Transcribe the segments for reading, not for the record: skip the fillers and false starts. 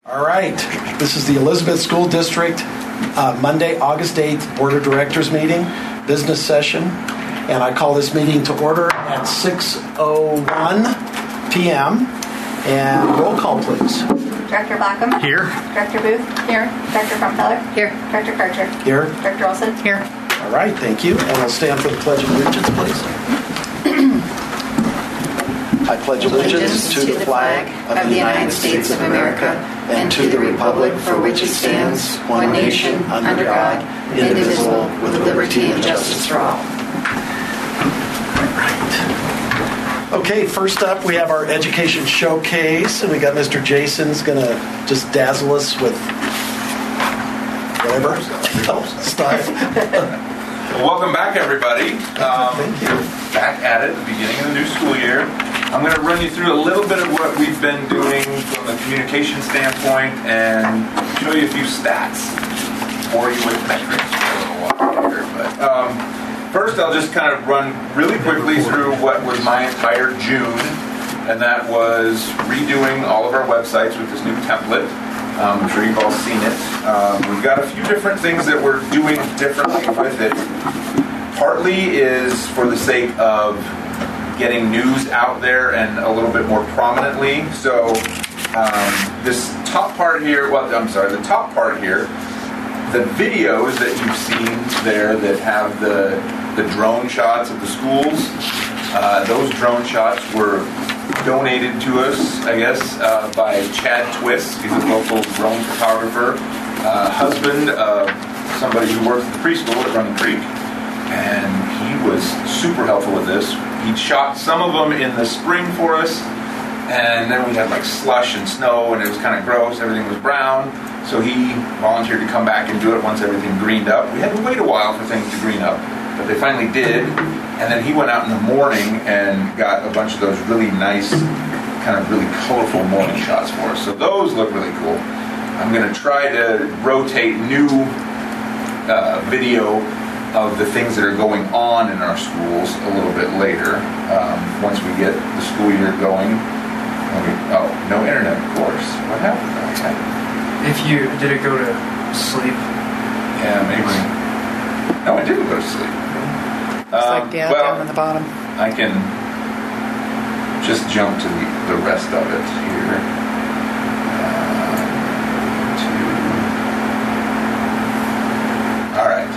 All right, this is the Elizabeth School District Monday, August 8th Board of Directors meeting, business session, and I call this meeting to order at 6:01 p.m. And roll call, please. Director Blackham? Here. Director Booth? Here. Director Fromfeller? Here. Director Karcher? Here. Director Olson? Here. All right, thank you. And we'll stand for the Pledge of Allegiance, please. I pledge allegiance to the flag of the United States of America and to the republic for which it stands, one nation, under God, indivisible, with liberty and justice for all. Okay, first up we have our education showcase, and we got Mr. Jason's going to just dazzle us with whatever stuff. Well, welcome back, everybody. Thank you. Back at it at the beginning of the new school year. I'm going to run you through a little bit of what we've been doing from a communication standpoint and show you a few stats, bore you with metrics for a little while here. But first, I'll just kind of run really quickly through what was my entire June, and that was redoing all of our websites with this new template. I'm sure you've all seen it. We've got a few different things that we're doing differently with it. Partly is for the sake of getting news out there and a little bit more prominently. So this top part here, the top part here, the videos that you've seen there that have the drone shots of the schools, those drone shots were donated to us, I guess, by Chad Twist. He's a local drone photographer, husband of somebody who works at the preschool at Running Creek, and he was super helpful with this. He shot some of them in the spring for us, and then we had like slush and snow, and it was kind of gross. Everything was brown, so he volunteered to come back and do it once everything greened up. We had to wait a while for things to green up, but they finally did. And then he went out in the morning and got a bunch of those really nice, kind of really colorful morning shots for us. So those look really cool. I'm going to try to rotate new video of the things that are going on in our schools a little bit later, once we get the school year going. No internet, of course. What happened? Did it go to sleep? Yeah, maybe. No, it didn't go to sleep. Down on the bottom. I can just jump to the rest of it here. All right.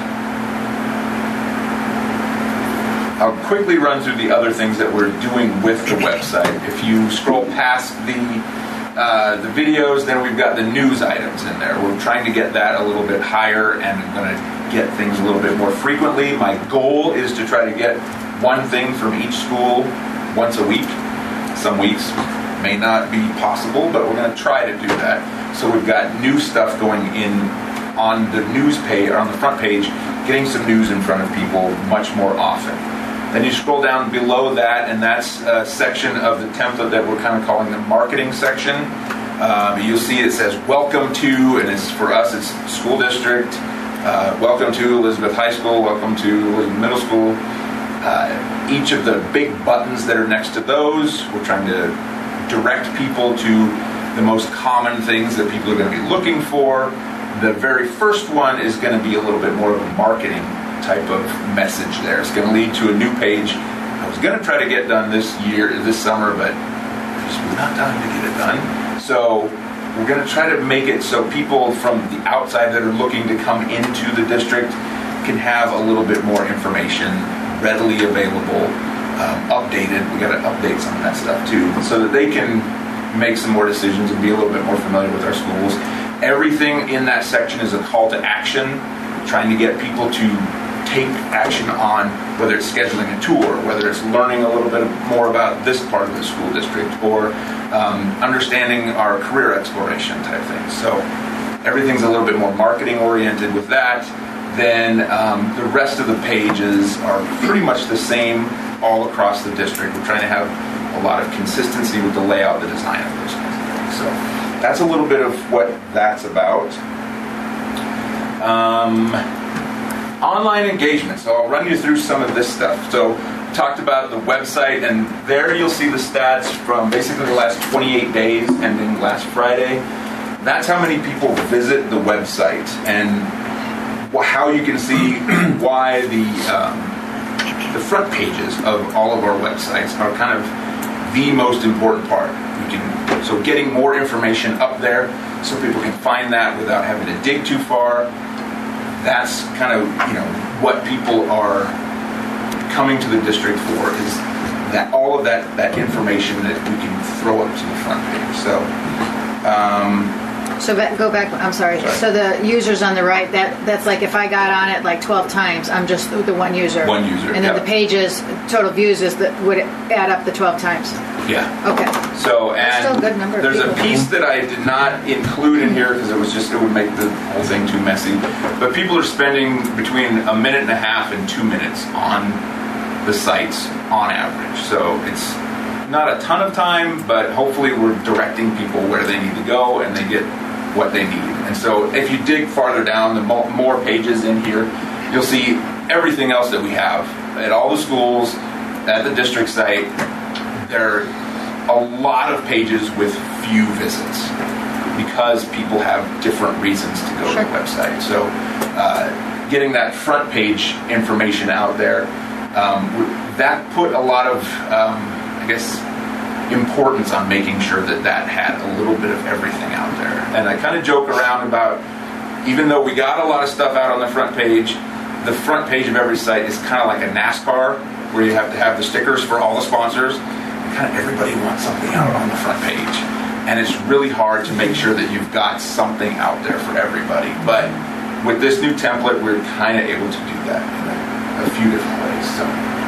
I'll quickly run through the other things that we're doing with the website. If you scroll past the videos, then we've got the news items in there. We're trying to get that a little bit higher, and I'm going to get things a little bit more frequently. My goal is to try to get one thing from each school once a week. Some weeks may not be possible, but we're going to try to do that. So we've got new stuff going in on the news page, or on the front page, getting some news in front of people much more often. Then you scroll down below that, and that's a section of the template that we're kind of calling the marketing section. You'll see it says welcome to, and it's for us, it's school district. Welcome to Elizabeth High School, welcome to Elizabeth Middle School. Each of the big buttons that are next to those, we're trying to direct people to the most common things that people are going to be looking for. The very first one is going to be a little bit more of a marketing type of message there. It's going to lead to a new page. I was going to try to get done this summer, but there's not time to get it done. So we're going to try to make it so people from the outside that are looking to come into the district can have a little bit more information readily available, updated. We got to update some of that stuff too, so that they can make some more decisions and be a little bit more familiar with our schools. Everything in that section is a call to action, trying to get people to take action on whether it's scheduling a tour, whether it's learning a little bit more about this part of the school district, or understanding our career exploration type things. So everything's a little bit more marketing oriented with that. Then the rest of the pages are pretty much the same all across the district. We're trying to have a lot of consistency with the layout, the design of those kinds of things. So that's a little bit of what that's about. Online engagement. So I'll run you through some of this stuff. So talked about the website, and there you'll see the stats from basically the last 28 days ending last Friday. that's how many people visit the website, and how you can see why the front pages of all of our websites are kind of the most important part. So getting more information up there so people can find that without having to dig too far. That's kind of, what people are coming to the district for, is that all of that information that we can throw up to the front page. So go back. I'm sorry. So the users on the right, that's like if I got on it like 12 times, I'm just the one user. One user. And then the pages, total views would add up the 12 times. Yeah. Okay. So, and still a good number of there's people. a piece that I did not include in here because it would make the whole thing too messy. But people are spending between a minute and a half and 2 minutes on the sites on average. So it's not a ton of time, but hopefully we're directing people where they need to go and they get what they need. And so if you dig farther down, the more pages in here, you'll see everything else that we have at all the schools, at the district site. There are a lot of pages with few visits because people have different reasons to go to the website. So getting that front page information out there, that put a lot of, importance on making sure that had a little bit of everything out there. And I kind of joke around about, even though we got a lot of stuff out on the front page of every site is kind of like a NASCAR, where you have to have the stickers for all the sponsors. Kind of everybody wants something out on the front page. And it's really hard to make sure that you've got something out there for everybody. But with this new template, we're kind of able to do that in a few different ways. So,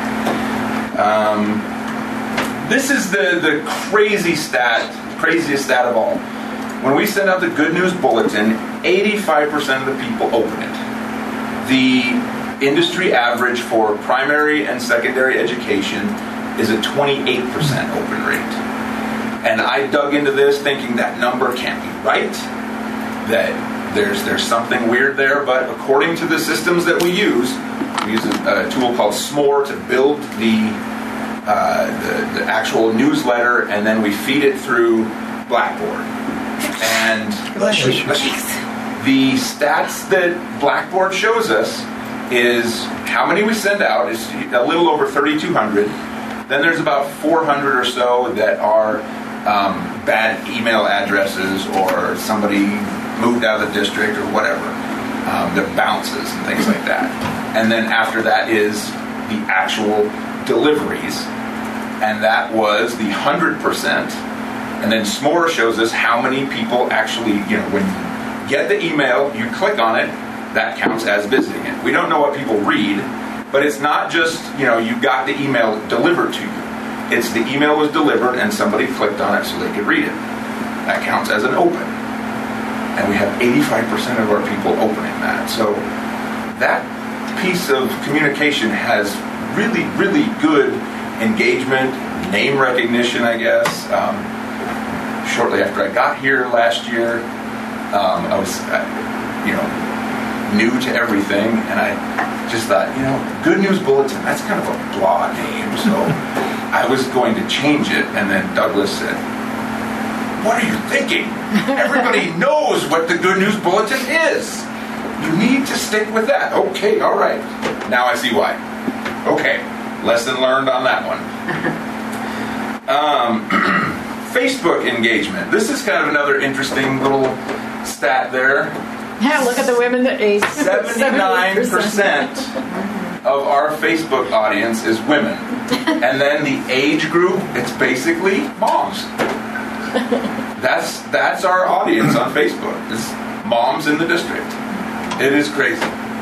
this is the craziest stat of all. When we send out the Good News Bulletin, 85% of the people open it. The industry average for primary and secondary education is a 28% open rate. And I dug into this thinking that number can't be right, that there's something weird there, but according to the systems that we use a tool called S'more to build the actual newsletter, and then we feed it through Blackboard. And the stats that Blackboard shows us is how many we send out is a little over 3,200. Then there's about 400 or so that are bad email addresses, or somebody moved out of the district or whatever. They're bounces and things like that. And then after that is the actual deliveries. And that was the 100%. And then S'more shows us how many people actually, when you get the email, you click on it, that counts as visiting it. We don't know what people read, but it's not just, you got the email delivered to you. It's the email was delivered and somebody clicked on it so they could read it. That counts as an open. And we have 85% of our people opening that. So that piece of communication has really, really good engagement, name recognition, I guess. Shortly after I got here last year, I was, new to everything, and I just thought, Good News Bulletin, that's kind of a blah name, so I was going to change it, and then Douglas said, "What are you thinking? Everybody knows what the Good News Bulletin is. You need to stick with that." Okay, all right. Now I see why. Okay, lesson learned on that one. Facebook engagement. This is kind of another interesting little stat there. Yeah, look at the women that age 79% of our Facebook audience is women. And then the age group, it's basically moms. That's our audience on Facebook. It's moms in the district. It is crazy.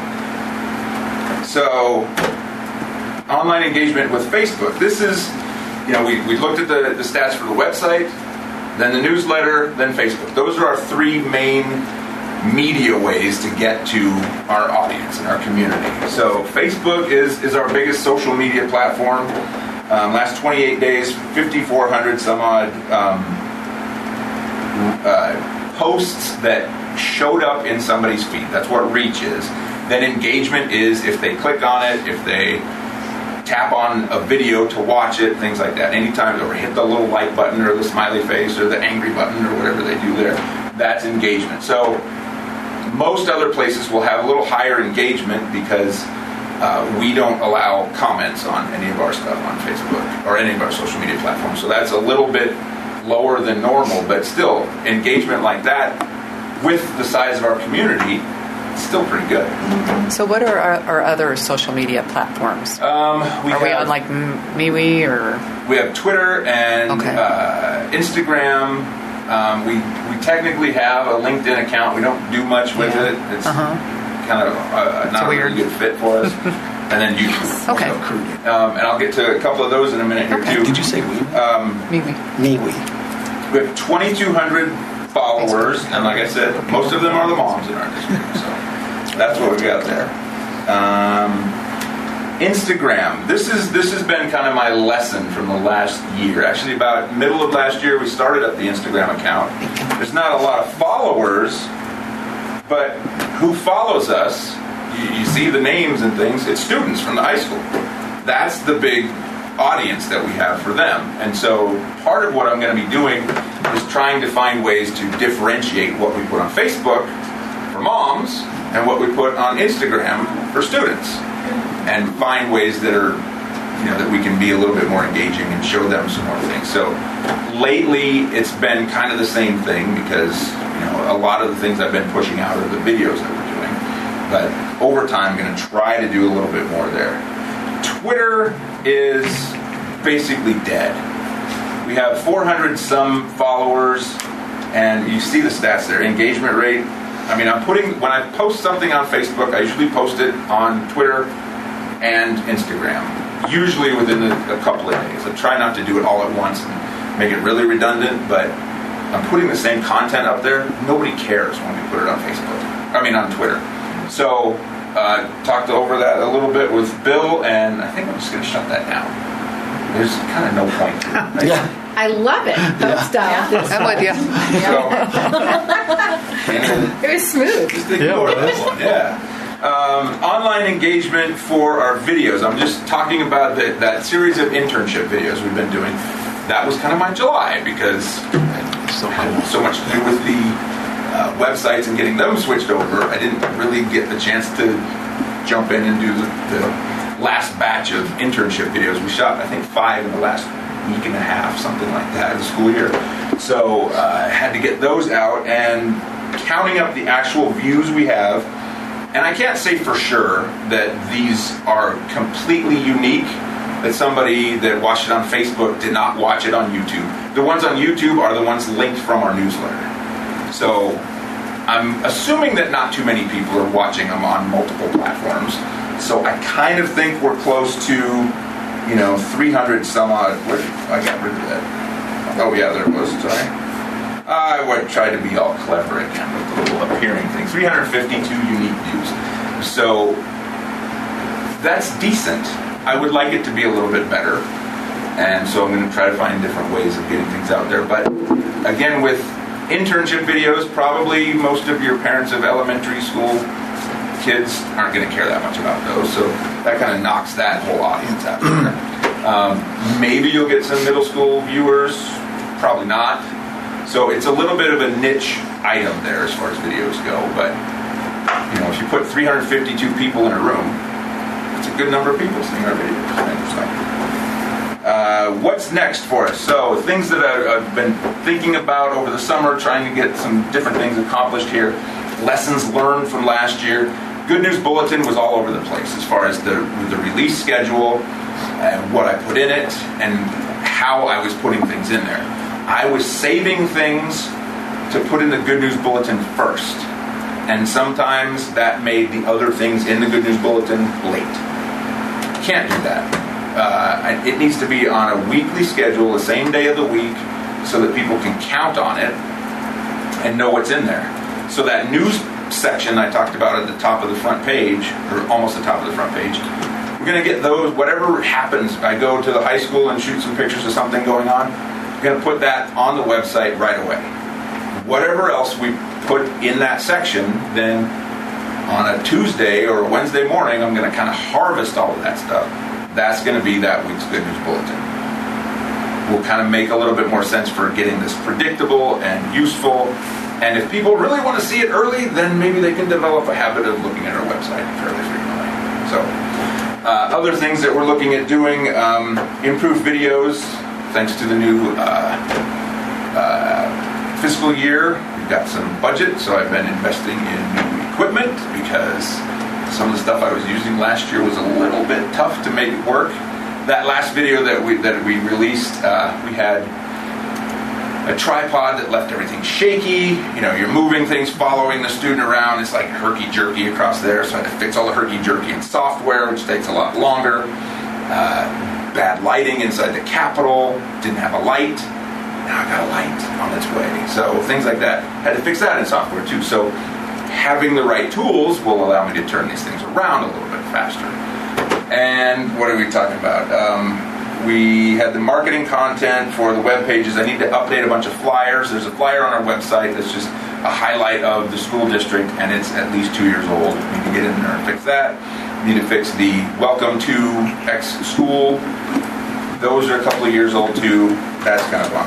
So, online engagement with Facebook. This is, we looked at the stats for the website, then the newsletter, then Facebook. Those are our three main media ways to get to our audience and our community. So Facebook is our biggest social media platform. Last 28 days, 5,400 some odd posts that showed up in somebody's feed. That's what reach is. Then engagement is if they click on it, if they tap on a video to watch it, things like that. Anytime, or hit the little like button or the smiley face or the angry button or whatever they do there. that's engagement. So most other places will have a little higher engagement because we don't allow comments on any of our stuff on Facebook or any of our social media platforms. So that's a little bit lower than normal, but still, engagement like that with the size of our community, it's still pretty good. So what are our other social media platforms? We on like MeWe or? We have Twitter and Instagram. We technically have a LinkedIn account. We don't do much with it. It's kind of not a really good fit for us. And then YouTube. Okay. And I'll get to a couple of those in a minute here too. Did you say MeWe? MeWe. We have 2,200 followers, and like I said, most of them are the moms in our district. So that's what we've got there. Instagram. This has been kind of my lesson from the last year. Actually, about middle of last year, we started up the Instagram account. There's not a lot of followers, but who follows us? You see the names and things. It's students from the high school. That's the big audience that we have for them. And so part of what I'm going to be doing is trying to find ways to differentiate what we put on Facebook for moms and what we put on Instagram for students, and find ways that are, that we can be a little bit more engaging and show them some more things. So lately it's been kind of the same thing because a lot of the things I've been pushing out are the videos that we're doing, but over time I'm going to try to do a little bit more there. Twitter is basically dead. We have 400 some followers, and you see the stats there. Engagement rate. I mean, when I post something on Facebook, I usually post it on Twitter and Instagram, usually within a couple of days. I try not to do it all at once and make it really redundant, but I'm putting the same content up there. Nobody cares when we put it on on Twitter. So talked over that a little bit with Bill, and I think I'm just going to shut that down. There's kind of no point to it. Right? Yeah. I love it. I'm with you. It was smooth. Just ignore this one. Yeah. Online engagement for our videos. I'm just talking about that series of internship videos we've been doing. That was kind of my July because I had so much to do with the websites and getting them switched over. I didn't really get the chance to jump in and do the last batch of internship videos. We shot, I think, 5 in the last week and a half, something like that, of the school year. So I had to get those out, and counting up the actual views we have, and I can't say for sure that these are completely unique, that somebody that watched it on Facebook did not watch it on YouTube. The ones on YouTube are the ones linked from our newsletter. So I'm assuming that not too many people are watching them on multiple platforms. So I kind of think we're close to 300 some odd. I got rid of that. Oh yeah, there it was. Sorry. I would try to be all clever again with the little appearing thing. 352 unique views. So that's decent. I would like it to be a little bit better. And so I'm going to try to find different ways of getting things out there. But again, with internship videos, probably most of your parents of elementary school kids aren't going to care that much about those, so that kind of knocks that whole audience out there. Maybe you'll get some middle school viewers, probably not. So it's a little bit of a niche item there as far as videos go, but if you put 352 people in a room, it's a good number of people seeing our videos. What's next for us? So things that I've been thinking about over the summer, trying to get some different things accomplished here. Lessons learned from last year. Good News Bulletin was all over the place as far as the release schedule and what I put in it and how I was putting things in there. I was saving things to put in the Good News Bulletin first, and sometimes that made the other things in the Good News Bulletin late. Can't do that. It needs to be on a weekly schedule, the same day of the week, so that people can count on it and know what's in there. So that news section I talked about at the top of the front page, or almost the top of the front page, we're going to get those, whatever happens, I go to the high school and shoot some pictures of something going on, we're going to put that on the website right away. Whatever else we put in that section, then on a Tuesday or a Wednesday morning, I'm going to kind of harvest all of that stuff. That's going to be that week's Good News Bulletin. Will kind of make a little bit more sense for getting this predictable and useful And if people really want to see it early, then maybe they can develop a habit of looking at our website fairly frequently. So, other things that we're looking at doing, improved videos, thanks to the new fiscal year. We've got some budget, so I've been investing in new equipment because some of the stuff I was using last year was a little bit tough to make work. That last video that we released, we had a tripod that left everything shaky. You know, you're moving things, following the student around. It's like herky-jerky across there, so I had to fix all the herky-jerky in software, which takes a lot longer. Bad lighting inside the Capitol. Didn't have a light. Now I got a light on its way. So things like that. Had to fix that in software too. So having the right tools will allow me to turn these things around a little bit faster. And what are we talking about? We had the marketing content for the web pages. I need to update a bunch of flyers. There's a flyer on our website that's just a highlight of the school district, and it's at least 2 years old. We need to get in there and fix that. We need to fix the Welcome to X School. Those are a couple of years old too. That's kind of on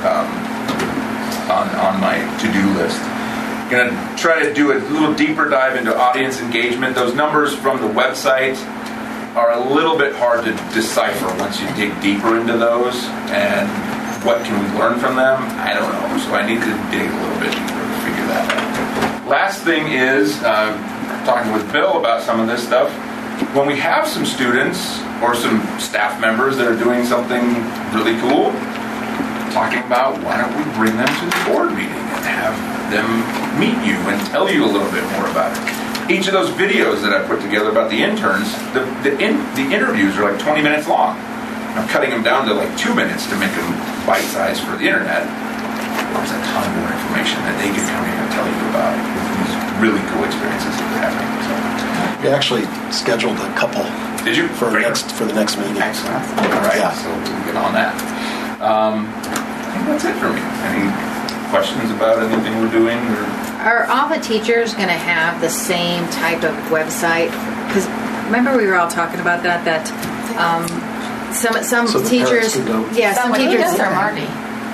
my to-do list. Going to try to do a little deeper dive into audience engagement. Those numbers from the website are a little bit hard to decipher once you dig deeper into those. And what can we learn from them? I don't know. So I need to dig a little bit deeper to figure that out. Last thing is talking with Bill about some of this stuff. When we have some students or some staff members that are doing something really cool, talking about why don't we bring them to the board meeting and have them meet you and tell you a little bit more about it. Each of those videos that I put together about the interns, the interviews are like 20 minutes long. I'm cutting them down to like 2 minutes to make them bite-sized for the internet. There's a ton more information that they can come here and tell you about these really cool experiences that they're having. So, We actually scheduled a couple. did you? For the next meeting. Excellent. All right, Yeah. so we'll get on that. I think that's it for me. Any questions about anything we're doing? Or? Are all the teachers going to have the same type of website? Because remember we were all talking about that some So the teachers, parents can go- yeah, some teachers. Marty.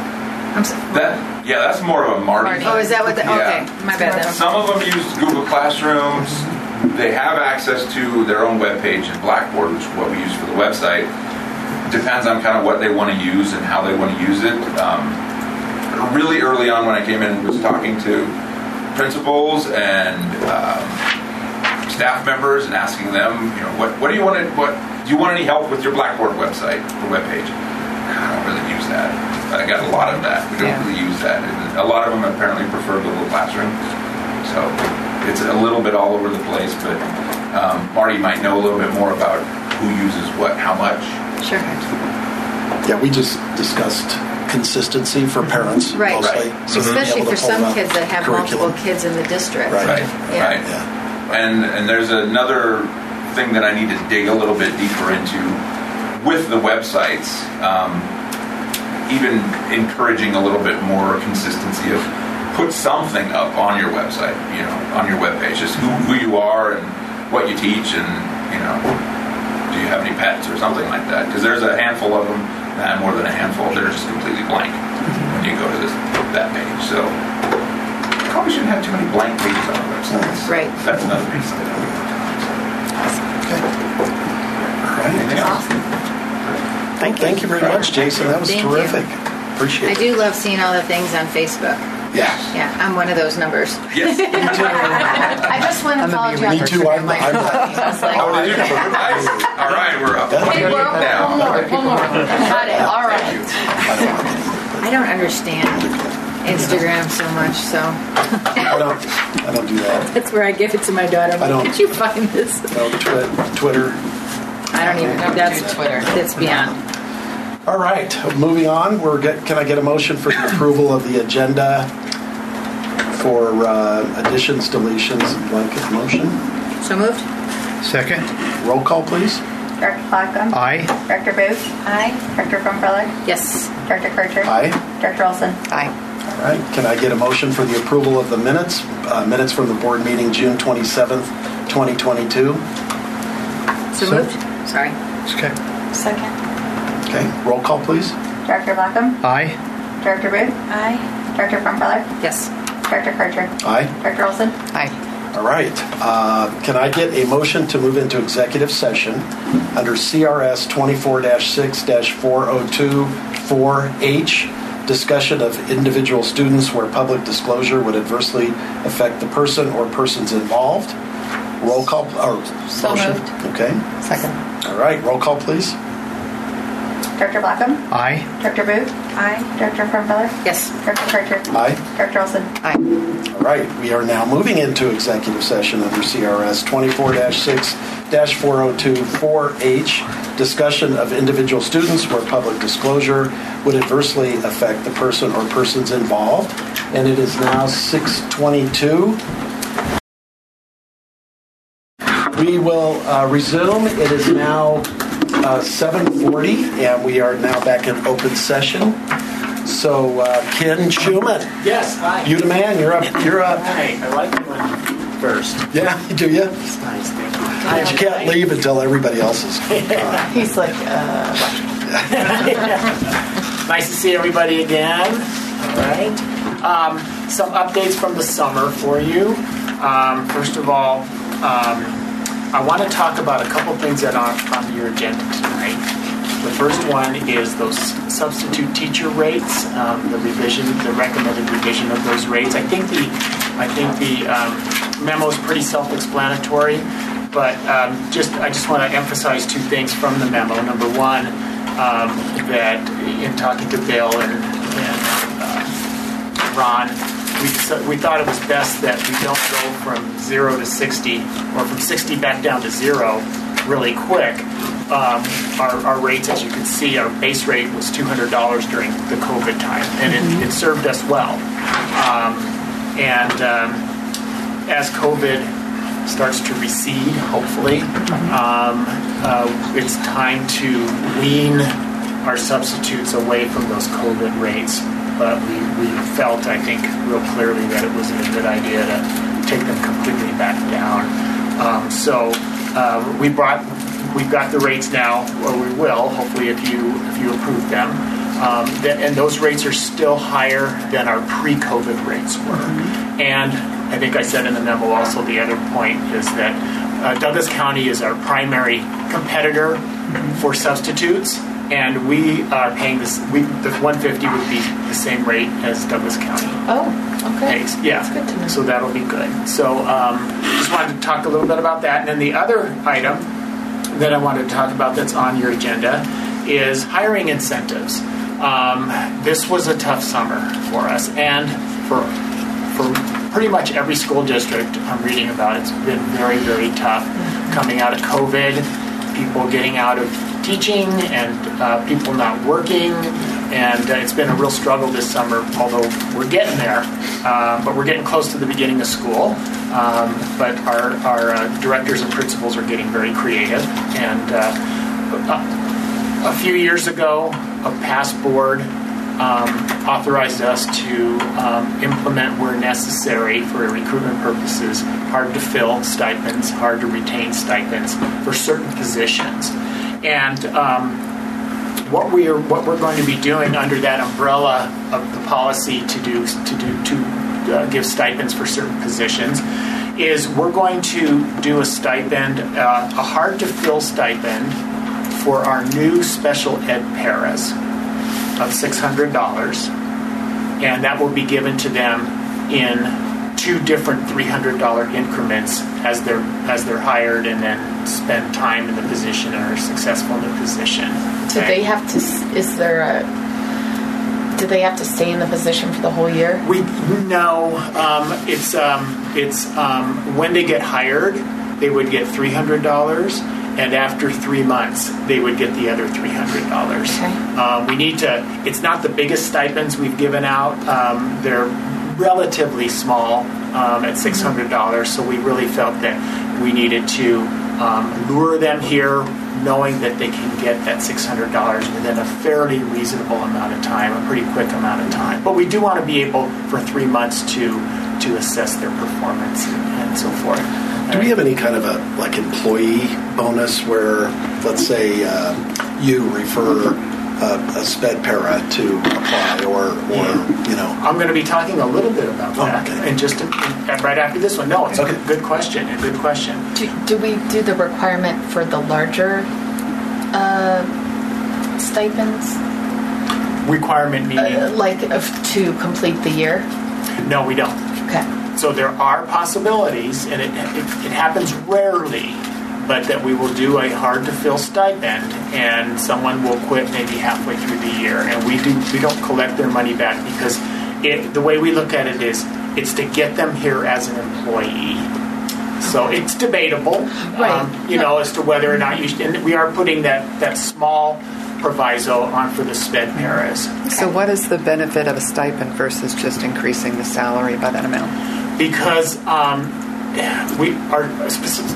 That's more of a Marty. Oh, is that what? Yeah. Okay, my bad. Then. Some of them use Google Classrooms. They have access to their own webpage and Blackboard, which is what we use for the website. Depends on kind of what they want to use and how they want to use it. Really early on when I came in and was talking to principals and staff members and asking them, you know, what do you want do you want any help with your Blackboard website or webpage? I don't really use that. I got a lot of that. We don't really use that. And a lot of them apparently prefer Google Classroom. So it's a little bit all over the place, but Marty might know a little bit more about who uses what, how much. Sure. Yeah, we just discussed consistency for parents, Right. mostly. Right. So they'll be Especially able for to pull some up kids that have curriculum. multiple kids in the district. Right. Yeah. Right. Yeah. And there's another thing that I need to dig a little bit deeper into with the websites, even encouraging a little bit more consistency of put something up on your website, you know, on your webpage, just who you are and what you teach and, you know, do you have any pets or something like that? Because there's a handful of them, more than a handful, that are just completely blank when you go to that page. So probably shouldn't have too many blank pages on our websites. Right. That's another piece of it. Okay. All right. Anything else? Thank you very much, Jason. That was Thank you. terrific. Appreciate I it. do love seeing all the things on Facebook. Yeah. Yeah, I'm one of those numbers. Yes. I just want to follow you on Me too. I'm I was like, Oh, did you? Nice. All right, we're up. hey, we're up Now. one more. Got it. All right. I don't understand Instagram so much, so I don't do that. that's where I give it to my daughter. I'm I don't- like, did you find this? No, Twitter. I don't even know. That's Twitter. That's beyond. All right, moving on. Can I get a motion for the approval of the agenda for additions, deletions, blanket motion? So moved. Second. Roll call, please. Director Slocum. Aye. Director Booth. Aye. Director Frumfeller. Yes. Director Kircher. Aye. Director Olson. Aye. All right. Can I get a motion for the approval of the minutes? Minutes from the board meeting June 27th, 2022. So moved. Sorry. Okay. Second. Okay. Roll call, please. Director Slocum. Aye. Director Booth. Aye. Director Frumfeller. Yes. Dr. Carter. Aye. Dr. Olson. Aye. All right. Can I get a motion to move into executive session under CRS 24-6-4024H, discussion of individual students where public disclosure would adversely affect the person or persons involved? Roll call. So motion. moved. Okay. Second. All right. Roll call, please. Dr. Blackham. Aye. Dr. Booth. Aye. Dr. Frumfeller. Yes. Dr. Carter. Aye. Dr. Olson. Aye. All right, we are now moving into executive session under CRS 24-6-4024H, discussion of individual students where public disclosure would adversely affect the person or persons involved. And it is now 6:22. We will resume. It is now 7:40, and we are now back in open session. So, Ken Schumann. Yes, hi. You the man, you're up. You're up. Hi, I like you one first. Yeah, do you? It's nice, thank you. But you can't leave until everybody else is. He's like, Nice to see everybody again. All right. Some updates from the summer for you. First of all, I want to talk about a couple things that are on your agenda tonight. The first one is those substitute teacher rates, the recommended revision of those rates. I think the memo is pretty self-explanatory, but I just want to emphasize two things from the memo. Number one, that in talking to Bill and Ron, we thought it was best that we don't go from 0 to 60 or from 60 back down to 0 really quick. Our rates, as you can see, our base rate was $200 during the COVID time, and it served us well. As COVID starts to recede, hopefully, it's time to wean our substitutes away from those COVID rates. But we felt, I think, real clearly that it wasn't a good idea to take them completely back down. We've got the rates now, or we will, hopefully, if you approve them. And those rates are still higher than our pre-COVID rates were. And I think I said in the memo also, the other point is that Douglas County is our primary competitor for substitutes, and we are paying this. The 150 would be the same rate as Douglas County. Oh, okay. Pays. Yeah. That's good to know. So that'll be good. So just wanted to talk a little bit about that. And then the other item that I wanted to talk about that's on your agenda is hiring incentives. This was a tough summer for us, and for pretty much every school district I'm reading about, it's been very, very tough. Coming out of COVID, people getting out of teaching, and people not working, and it's been a real struggle this summer, although we're getting there, but we're getting close to the beginning of school. But our directors and principals are getting very creative, and a few years ago, a past board authorized us to implement where necessary for recruitment purposes, hard to fill stipends, hard to retain stipends for certain positions. And what we're going to be doing under that umbrella of the policy to give stipends for certain positions is we're going to do a stipend, a hard to fill stipend for our new special ed paras of $600, and that will be given to them in two different $300 increments as they're hired and then spend time in the position and are successful in the position. Do they have to? Do they have to stay in the position for the whole year? It's when they get hired, they would get $300. And after 3 months, they would get the other $300. Okay. We need to. It's not the biggest stipends we've given out. They're relatively small at $600. So we really felt that we needed to lure them here, knowing that they can get that $600 within a fairly reasonable amount of time, a pretty quick amount of time. But we do want to be able for 3 months to assess their performance and so forth. Do we have any kind of a employee bonus where, let's say, you refer a sped para to apply or you know? I'm going to be talking a little bit about that okay. and just right after this one. No, it's okay. a good question. Do we do the requirement for the larger stipends? Requirement meaning? To complete the year? No, we don't. Okay. So there are possibilities, and it happens rarely, but that we will do a hard-to-fill stipend, and someone will quit maybe halfway through the year, and we don't collect their money back because the way we look at it is it's to get them here as an employee. So it's debatable, right. As to whether or not and we are putting that small proviso on for the sped paras. So what is the benefit of a stipend versus just increasing the salary by that amount? Because we are specific.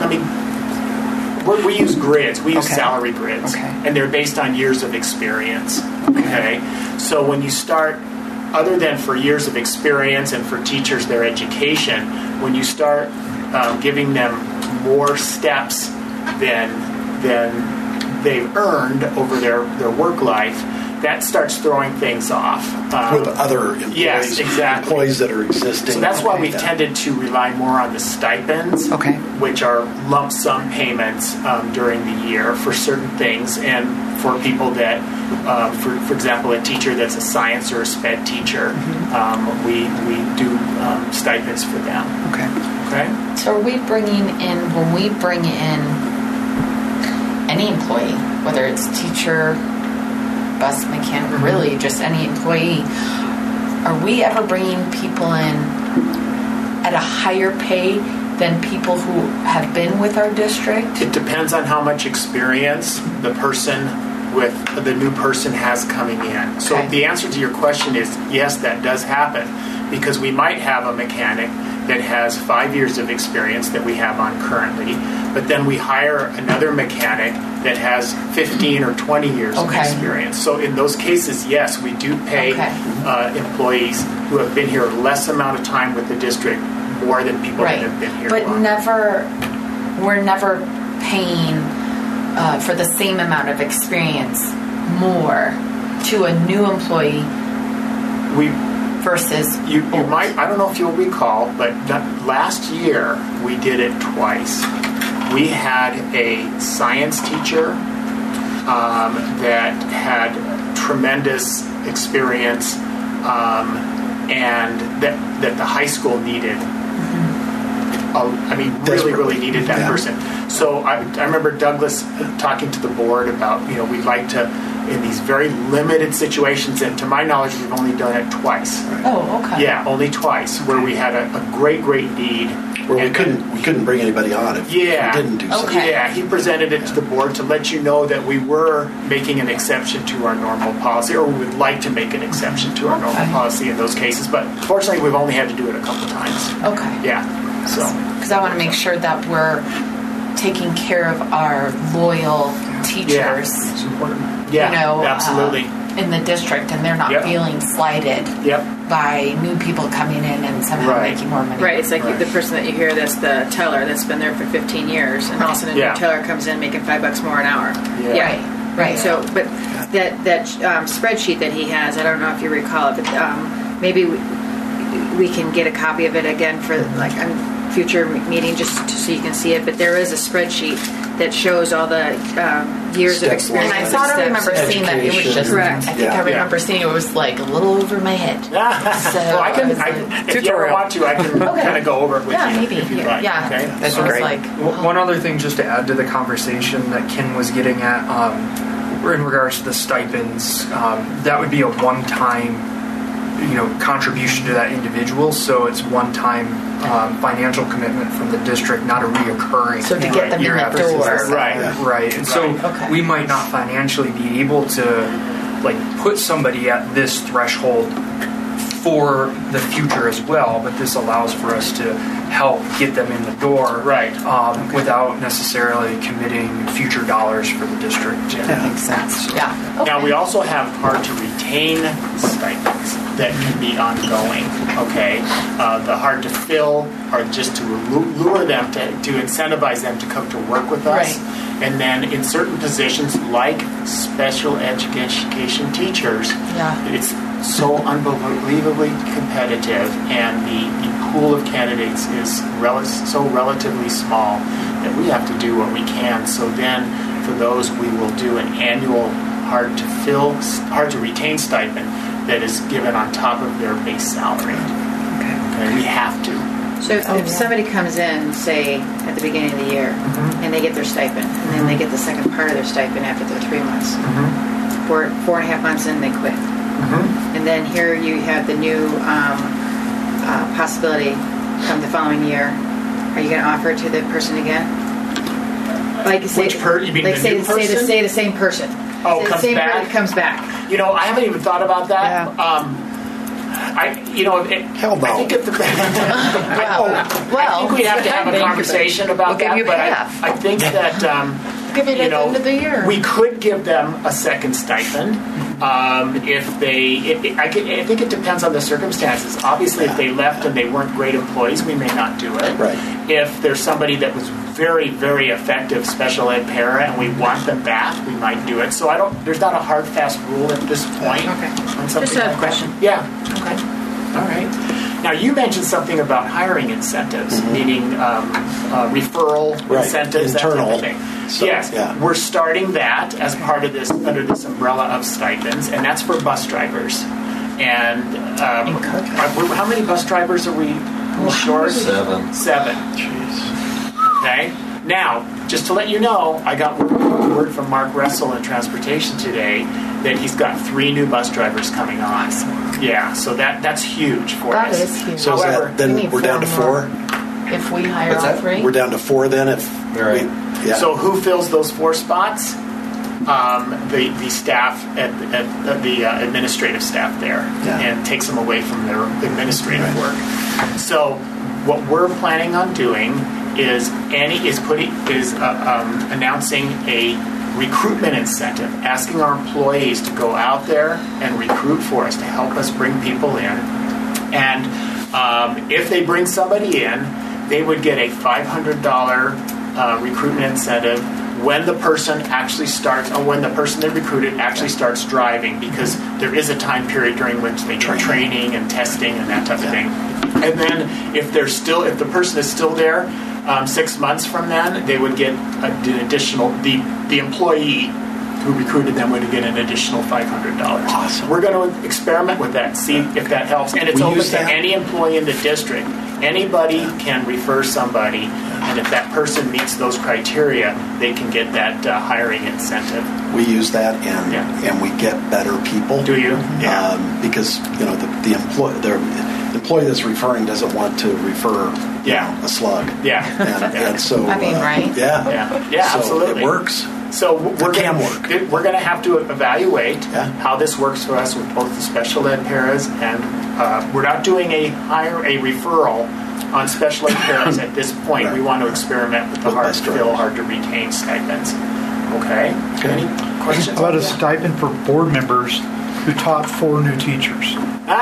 We use grids. We use salary grids, and they're based on years of experience. Okay, so when you start, other than for years of experience and for teachers their education, when you start giving them more steps than they've earned over their work life, that starts throwing things off. With other employees, yes, exactly. Employees that are existing. So that's why we've tended to rely more on the stipends, which are lump sum payments during the year for certain things, and for people that, for example, a teacher that's a science or a sped teacher, we do stipends for them. Okay. So are we bringing in, when we bring in any employee, whether it's teacher, bus mechanic, really just any employee, are we ever bringing people in at a higher pay than people who have been with our district? It depends on how much experience the new person has coming in. So the answer to your question is yes, that does happen, because we might have a mechanic that has 5 years of experience that we have on currently, but then we hire another mechanic that has 15 or 20 years of experience. So in those cases, yes, we do pay employees who have been here less amount of time with the district more than people that have been here. But we're never paying for the same amount of experience more to a new employee versus you might, I don't know if you'll recall, but last year we did it twice. We had a science teacher that had tremendous experience and that the high school needed. Really needed that person. So I remember Douglas talking to the board about, we'd like to, in these very limited situations, and to my knowledge, we've only done it twice. Oh, okay. Yeah, only twice, where we had a great need. Where we couldn't bring anybody on if we didn't do something. Yeah, he presented it to the board to let you know that we were making an exception to our normal policy, or we would like to make an exception to our normal policy in those cases. But fortunately, we've only had to do it a couple times. Okay. Yeah. So. Because I want to make sure that we're taking care of our loyal teachers. It's important. Yeah, absolutely. In the district, and they're not feeling slighted by new people coming in and somehow making more money. Right, it's like the person that you hear that's the teller that's been there for 15 years, and all of a sudden a new teller comes in making $5 more an hour. Yeah. Right. So, but that spreadsheet that he has, I don't know if you recall it, but maybe we can get a copy of it again for like a future meeting just so you can see it. But there is a spreadsheet that shows all the years of experience. And I thought I remember seeing that. It was just correct. I think I remember seeing it was like a little over my head. So I can if you ever want to, I can kind of go over it with you. Maybe. If you'd like. Yeah, okay? that's great. One other thing, just to add to the conversation that Ken was getting at, in regards to the stipends, that would be a one-time contribution to that individual, so it's one-time financial commitment from the district, not a reoccurring. So to get them in the door, right. And so we might not financially be able to put somebody at this threshold for the future as well, but this allows for us to help get them in the door, without necessarily committing future dollars for the district. That makes sense. Yeah. Now we also have hard to retain stipends that can be ongoing. Okay, the hard to fill are just to lure them to incentivize them to come to work with us. Right. And then in certain positions like special education teachers, it's so unbelievably competitive, and the pool of candidates is so relatively small that we have to do what we can. So then for those, we will do an annual hard to retain stipend that is given on top of their base salary. Okay, we have to. So if somebody comes in, say, at the beginning of the year, and they get their stipend, and then they get the second part of their stipend after their 3 months, 4.5 months in, they quit. And then here you have the new possibility come the following year. Are you going to offer it to the person again? Like say, you mean like the new person? Say the same person. Oh, comes back? Comes back. You know, I haven't even thought about that. Yeah. Hell no. I think I think we have to have a conversation about that. But I think that give it at the end of the year. We could give them a second stipend if they. I think it depends on the circumstances. Obviously, if they left and they weren't great employees, we may not do it. Right. If there's somebody that was very, very effective special ed para and we want them back, we might do it. So there's not a hard, fast rule at this point. Okay. Just a question. Yeah. Okay. All right. Now, you mentioned something about hiring incentives, meaning referral incentives, internal. that type of thing. So, yes, we're starting that as part of this, under this umbrella of stipends, and that's for bus drivers. And how many bus drivers are we short? 7. Jeez. Okay. Now, just to let you know, I got word from Mark Russell in Transportation today that he's got 3 new bus drivers coming on. Yeah, so that's huge for us. That is huge. So However, then we're down to 4? If we hire all 3? We're down to 4 then if Right. So who fills those 4 spots? The staff at the administrative staff there, and takes them away from their administrative work. So what we're planning on doing is announcing a recruitment incentive, asking our employees to go out there and recruit for us to help us bring people in. And if they bring somebody in, they would get a $500 recruitment incentive when the person actually starts, or when the person they recruited actually starts driving, because there is a time period during which they do training and testing and that type of thing. And then if the person is still there 6 months from then, they would get an additional, the employee who recruited them would get an additional $500. Awesome. We're going to experiment with that, see if that helps. And it's open to any employee in the district. Anybody can refer somebody, and if that person meets those criteria, they can get that hiring incentive. We use that, and we get better people. Do you? Yeah. Because the employee that's referring doesn't want to refer a slug. Yeah. And so right? Yeah. So absolutely. It works. So we're going to have to evaluate how this works for us with both the special ed paras, and we're not doing a referral on special ed paras at this point. Right. We want to experiment with the hard to fill, hard to retain stipends. Okay. Any questions? How about a stipend for board members who taught 4 new teachers?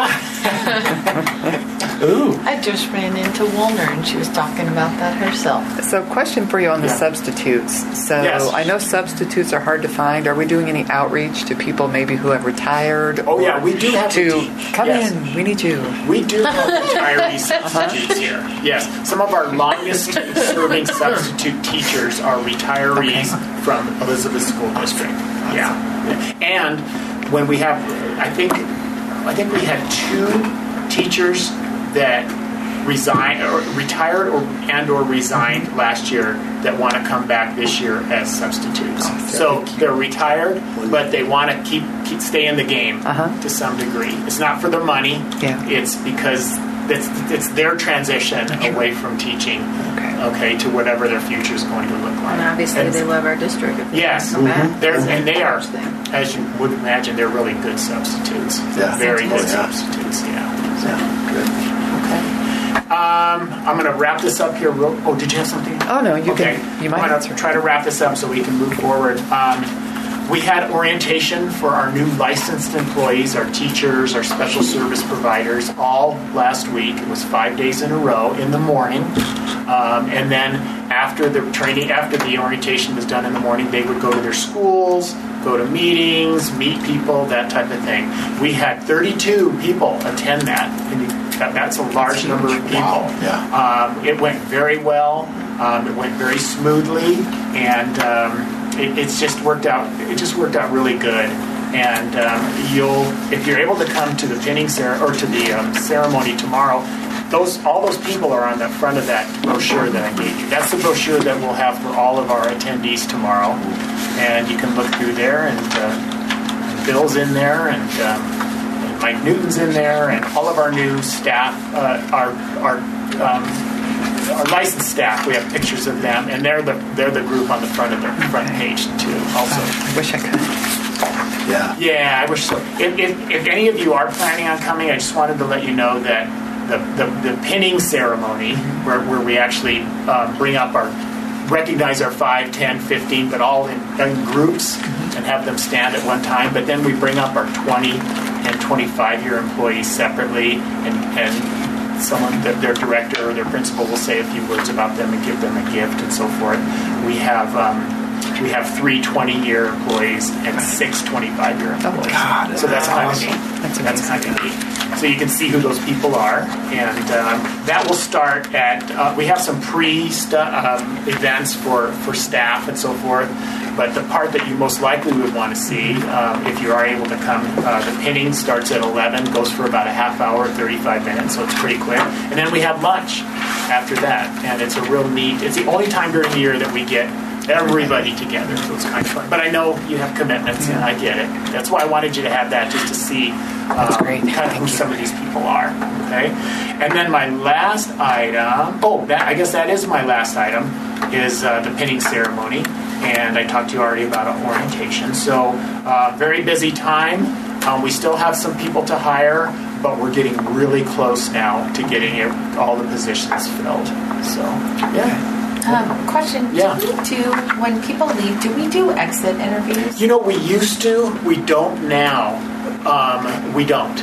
Ooh. I just ran into Woolner, and she was talking about that herself. So, question for you on the substitutes. So, I know substitutes are hard to find. Are we doing any outreach to people maybe who have retired? Oh, yeah, we do have to come in. We need you. We do have retiree substitutes here. Yes, some of our longest serving substitute teachers are retirees from Elizabeth School District. Yeah, and when we have, I think we had 2 teachers that retired or resigned last year that want to come back this year as substitutes. So they're retired, but they want to stay in the game to some degree. It's not for their money. Yeah. It's because it's their transition away from teaching. Okay, to whatever their future is going to look like. And obviously they love our district. Yes, and they are, as you would imagine, they're really good substitutes. Yeah. Very good substitutes. Yeah. Good. Okay. I'm going to wrap this up here. Did you have something? Oh no, you can. You might I'm going to try to wrap this up so we can move forward. We had orientation for our new licensed employees, our teachers, our special service providers, all last week. It was 5 days in a row in the morning. And then after the training, after the orientation was done in the morning, they would go to their schools, go to meetings, meet people, that type of thing. We had 32 people attend that. And that's a large number of people. Wow. Yeah. It went very well. It went very smoothly, and it's just worked out. It just worked out really good. And if you're able to come to the pinning ceremony tomorrow, all those people are on the front of that brochure that I gave you. That's the brochure that we'll have for all of our attendees tomorrow, and you can look through there. And Bill's in there, and Mike Newton's in there, and all of our new staff, our licensed staff. We have pictures of them, and they're the group on the front of the front page too. Also, I wish I could. Yeah, I wish so. If any of you are planning on coming, I just wanted to let you know that the pinning ceremony, where we actually recognize our 5, 10, 15, but all in groups, and have them stand at one time. But then we bring up our 20 and 25-year employees separately, and someone, their director or their principal, will say a few words about them and give them a gift and so forth. We have 3 20-year employees and 6 25-year employees. Oh, God, so that's kind of awesome. neat. That's kind of neat. So you can see who those people are, and that will start at. We have some events for staff and so forth. But the part that you most likely would want to see, if you are able to come, the pinning starts at 11, goes for about a half hour, 35 minutes, so it's pretty quick. And then we have lunch after that, and it's a real neat. It's the only time during the year that we get everybody together, so it's kind of fun. But I know you have commitments, and I get it. That's why I wanted you to have that, just to see kind of who some of these people are. Okay, and then my last item. I guess that is my last item, is the pinning ceremony. And I talked to you already about orientation. So very busy time. We still have some people to hire, but we're getting really close now to getting all the positions filled. So, yeah. Question. Yeah. When people leave, do we do exit interviews? You know, we used to. We don't now. We don't.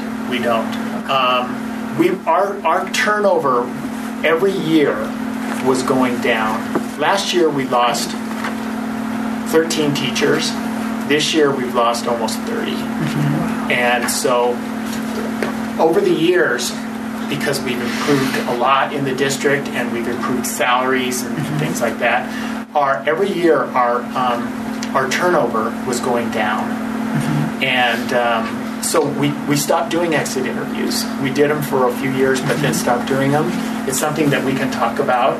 Our turnover every year was going down. Last year we lost 13 teachers. This year we've lost almost 30. And so over the years, because we've improved a lot in the district and we've improved salaries and things like that, every year our turnover was going down. And so we stopped doing exit interviews. We did them for a few years, but then stopped doing them. It's something that we can talk about,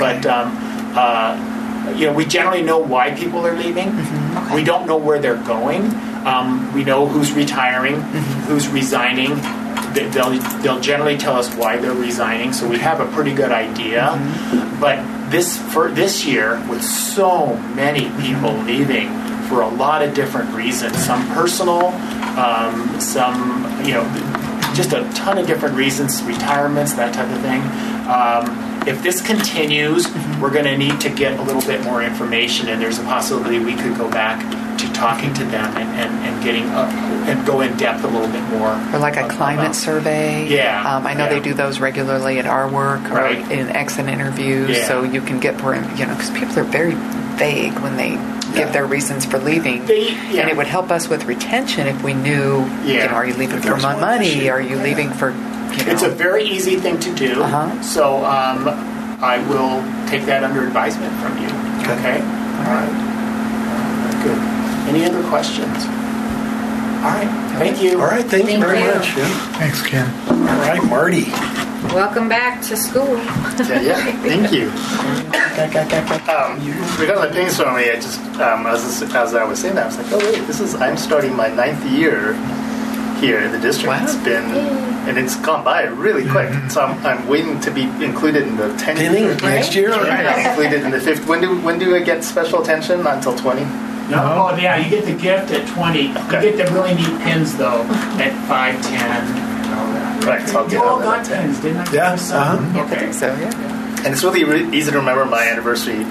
we generally know why people are leaving. Okay. We don't know where they're going. We know who's retiring, who's resigning. They'll generally tell us why they're resigning, so we have a pretty good idea. But this year, with so many people leaving for a lot of different reasons, some personal, some just a ton of different reasons, retirements, that type of thing. If this continues, we're going to need to get a little bit more information, and there's a possibility we could go back to talking to them and getting and go in depth a little bit more. Or like a climate survey. Yeah. I know they do those regularly at our work or in exit interviews, so you can get more, because people are very vague when they give their reasons for leaving. And it would help us with retention if we knew, are you leaving for more money? Are you leaving for... It's a very easy thing to do, so I will take that under advisement from you. Okay? All right. Good. Any other questions? All right. Thank you. All right. Thank you very much. Thanks, Ken. All right, Marty. Welcome back to school. Thank you. Regarding the pinning ceremony, I just as I was saying that, I was like, oh wait, I'm starting my 9th year here in the district. Wow. It's been, and it's gone by really quick. So I'm waiting to be included in the 10th Pinning next year. Right, included in the 5th. When do I get special attention? Not until 20. No, you get the gift at 20. Okay. You get the really neat pins though at 5, 10, and all that. Right, so I'll get you all on got that. pins, didn't I? Yeah. Okay. So, And it's really easy to remember my anniversary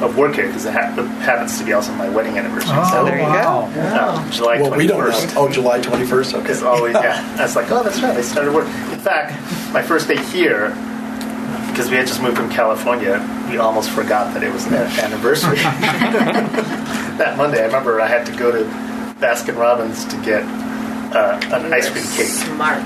of work here because it happens to be also my wedding anniversary. Oh, so there you go. July 21st. Well, we don't know. Oh, July 21st. Okay. It's always, I was like, oh, that's right. I started work. In fact, my first day here, because we had just moved from California, we almost forgot that it was an anniversary. That Monday, I remember I had to go to Baskin Robbins to get an ice cream cake. Smart.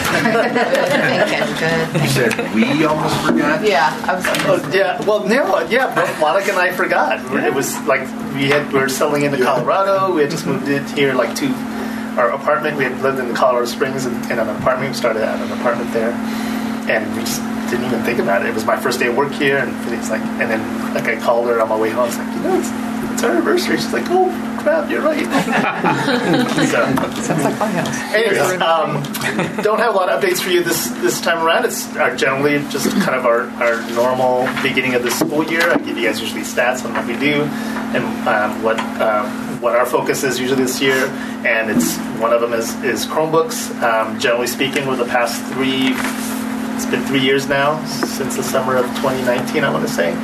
Good You said we almost forgot? Yeah, I was. Both Monica and I forgot. It was like we were settling into Colorado. We had just moved in here, like to our apartment. We had lived in the Colorado Springs in an apartment. We started at an apartment there, and we just didn't even think about it. It was my first day of work here, and it's like, and then like I called her on my way home. I was like, it's our anniversary. She's like, oh crap, you're right. Sounds like my house. Anyways, don't have a lot of updates for you this time around. It's generally just kind of our normal beginning of the school year. I give you guys usually stats on what we do and what our focus is usually this year. And it's one of them is Chromebooks. Generally speaking, over the past it's been 3 years now since the summer of 2019, I want to say.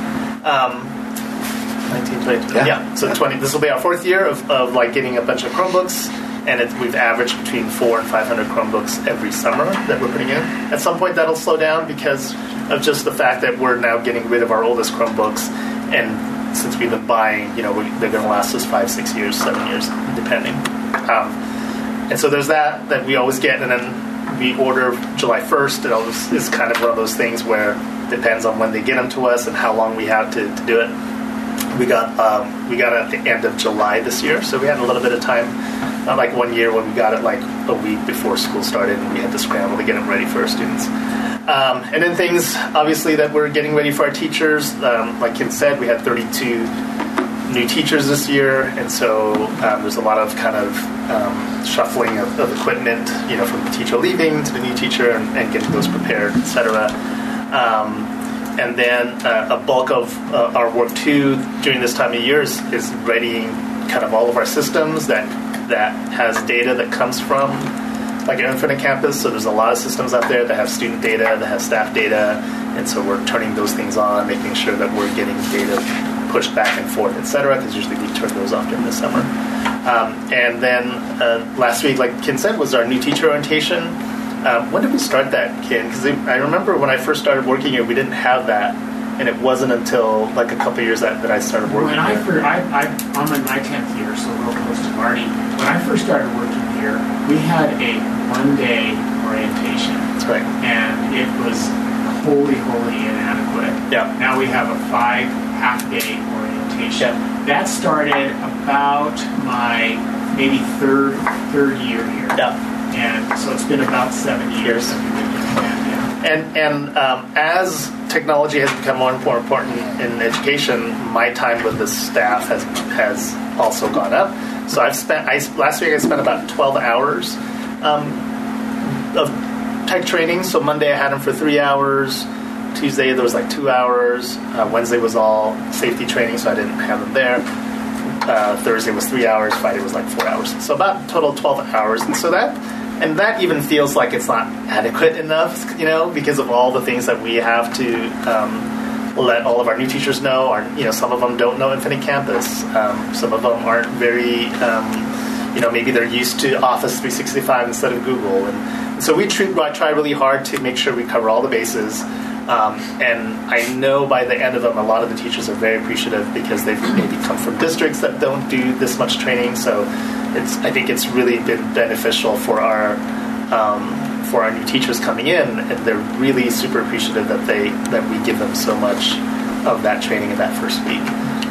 1920. Yeah. So this will be our fourth year of like getting a bunch of Chromebooks, and we've averaged between 400 and 500 Chromebooks every summer that we're putting in. At some point, that'll slow down because of just the fact that we're now getting rid of our oldest Chromebooks, and since we've been buying, they're going to last us 5, 6 years, 7 years, depending. And so there's that we always get, and then we order July 1st. It always is kind of one of those things where it depends on when they get them to us and how long we have to do it. We got at the end of July this year, so we had a little bit of time. Not like 1 year when we got it like a week before school started, and we had to scramble to get them ready for our students. And then things, obviously, that we're getting ready for our teachers. Like Kim said, we had 32 new teachers this year, and so there's a lot of kind of shuffling of equipment, from the teacher leaving to the new teacher and getting those prepared, etc. And then a bulk of our work too during this time of year is readying kind of all of our systems that has data that comes from like Infinite Campus. So there's a lot of systems out there that have student data, that have staff data, and so we're turning those things on, making sure that we're getting data pushed back and forth, etc. Because usually we turn those off during the summer. And then last week, like Ken said, was our new teacher orientation. When did we start that, Ken? Because I remember when I first started working here, we didn't have that, and it wasn't until like a couple years that I started working here. I'm in my 10th year, so real close to Marty. When I first started working here, we had a one-day orientation. That's right. And it was wholly inadequate. Yeah. Now we have a 5 half-day orientation. Yeah. That started about my maybe third year here. Yeah. And so it's been about 7 years that we've been doing that, yeah. And as technology has become more and more important in education, my time with the staff has also gone up. So last week I spent about 12 hours of tech training. So Monday I had them for 3 hours. Tuesday there was like 2 hours. Wednesday was all safety training, so I didn't have them there. Thursday was 3 hours. Friday was like 4 hours. So about total 12 hours. And so that even feels like it's not adequate enough, because of all the things that we have to let all of our new teachers know. Some of them don't know Infinite Campus. Some of them aren't very, maybe they're used to Office 365 instead of Google. And so we try really hard to make sure we cover all the bases. And I know by the end of them, a lot of the teachers are very appreciative because they've maybe come from districts that don't do this much training. So I think it's really been beneficial for our new teachers coming in, and they're really super appreciative that we give them so much of that training in that first week.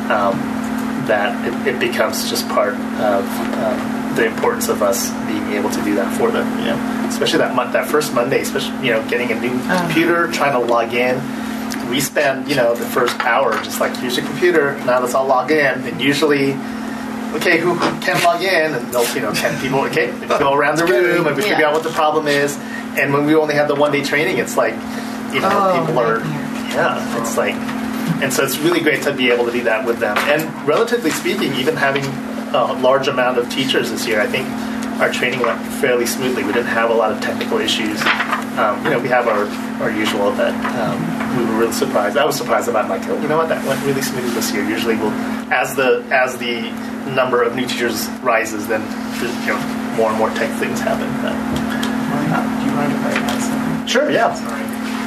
That it becomes just part of the importance of us being able to do that for them. Especially that first Monday, especially getting a new computer, trying to log in. We spend the first hour just like, here's your computer, now let's all log in. And usually, okay, who can log in? And they'll 10 people. Okay, we go around the room and we figure out what the problem is. And when we only have the one-day training, it's like people are it's like. And so it's really great to be able to do that with them. And relatively speaking, even having a large amount of teachers this year, I think our training went fairly smoothly. We didn't have a lot of technical issues. We have our usual that we were really surprised. I was surprised about like, you know what, that went really smoothly this year. Usually, as the number of new teachers rises, then more and more tech things happen. Do you mind if I add something? Sure, yeah. Sorry.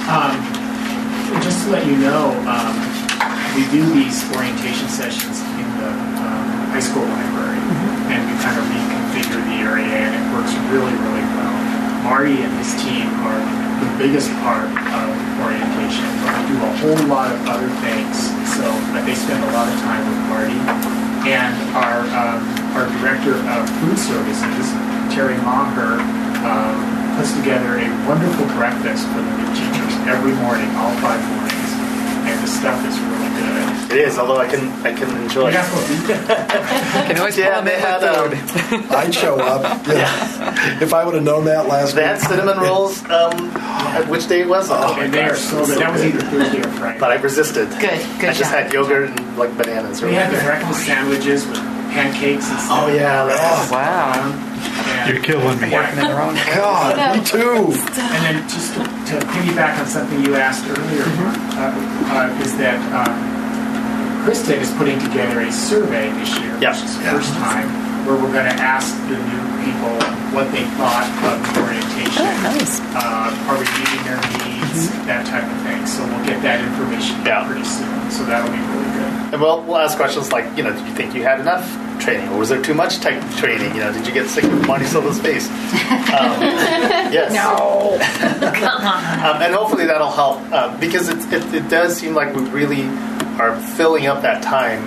Just to let you know, we do these orientation sessions in the high school library, and we kind of reconfigure the area, and it works really, really well. Marty and his team are the biggest part of orientation, but we do a whole lot of other things, so they spend a lot of time with Marty. And our director of food services, Terry Maher, puts together a wonderful breakfast for the new teachers every morning, all 5 mornings, and the stuff is really good. It is, although I can enjoy it. Can always pull them in with food. I'd show up. Yeah. If I would have known that last That week. cinnamon rolls, which day was it? And they are so good. That was either Thursday or Friday. But I resisted. Good I just job. had yogurt and like bananas. We had the breakfast sandwiches with pancakes and stuff. Oh yeah, Wow. You're killing me. Working in their own God, me too. And then just to piggyback on something you asked earlier, is that Krista is putting together a survey this year, Yep. which is the first time, where we're going to ask the new people what they thought of the orientation. Oh, nice. Are we meeting their needs, that type of thing. So we'll get that information pretty soon. So that'll be really good. And we'll ask questions like, did you think you had enough training, or was there too much tech training? Did you get sick of Marty Silva's face? Yes. No. And hopefully that'll help because it does seem like we really are filling up that time.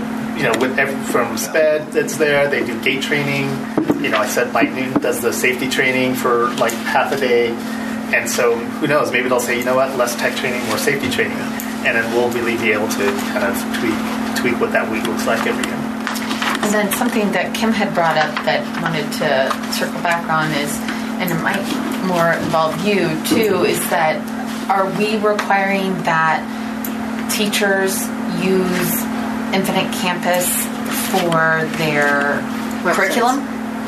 From SPED that's there, they do gate training. I said Mike Newton does the safety training for like half a day. And so who knows, maybe they'll say, you know what, less tech training, more safety training. And then we'll really be able to kind of tweak what that week looks like every year. And then something that Kim had brought up that wanted to circle back on is, and it might more involve you too, is that are we requiring that teachers use Infinite Campus for their curriculum?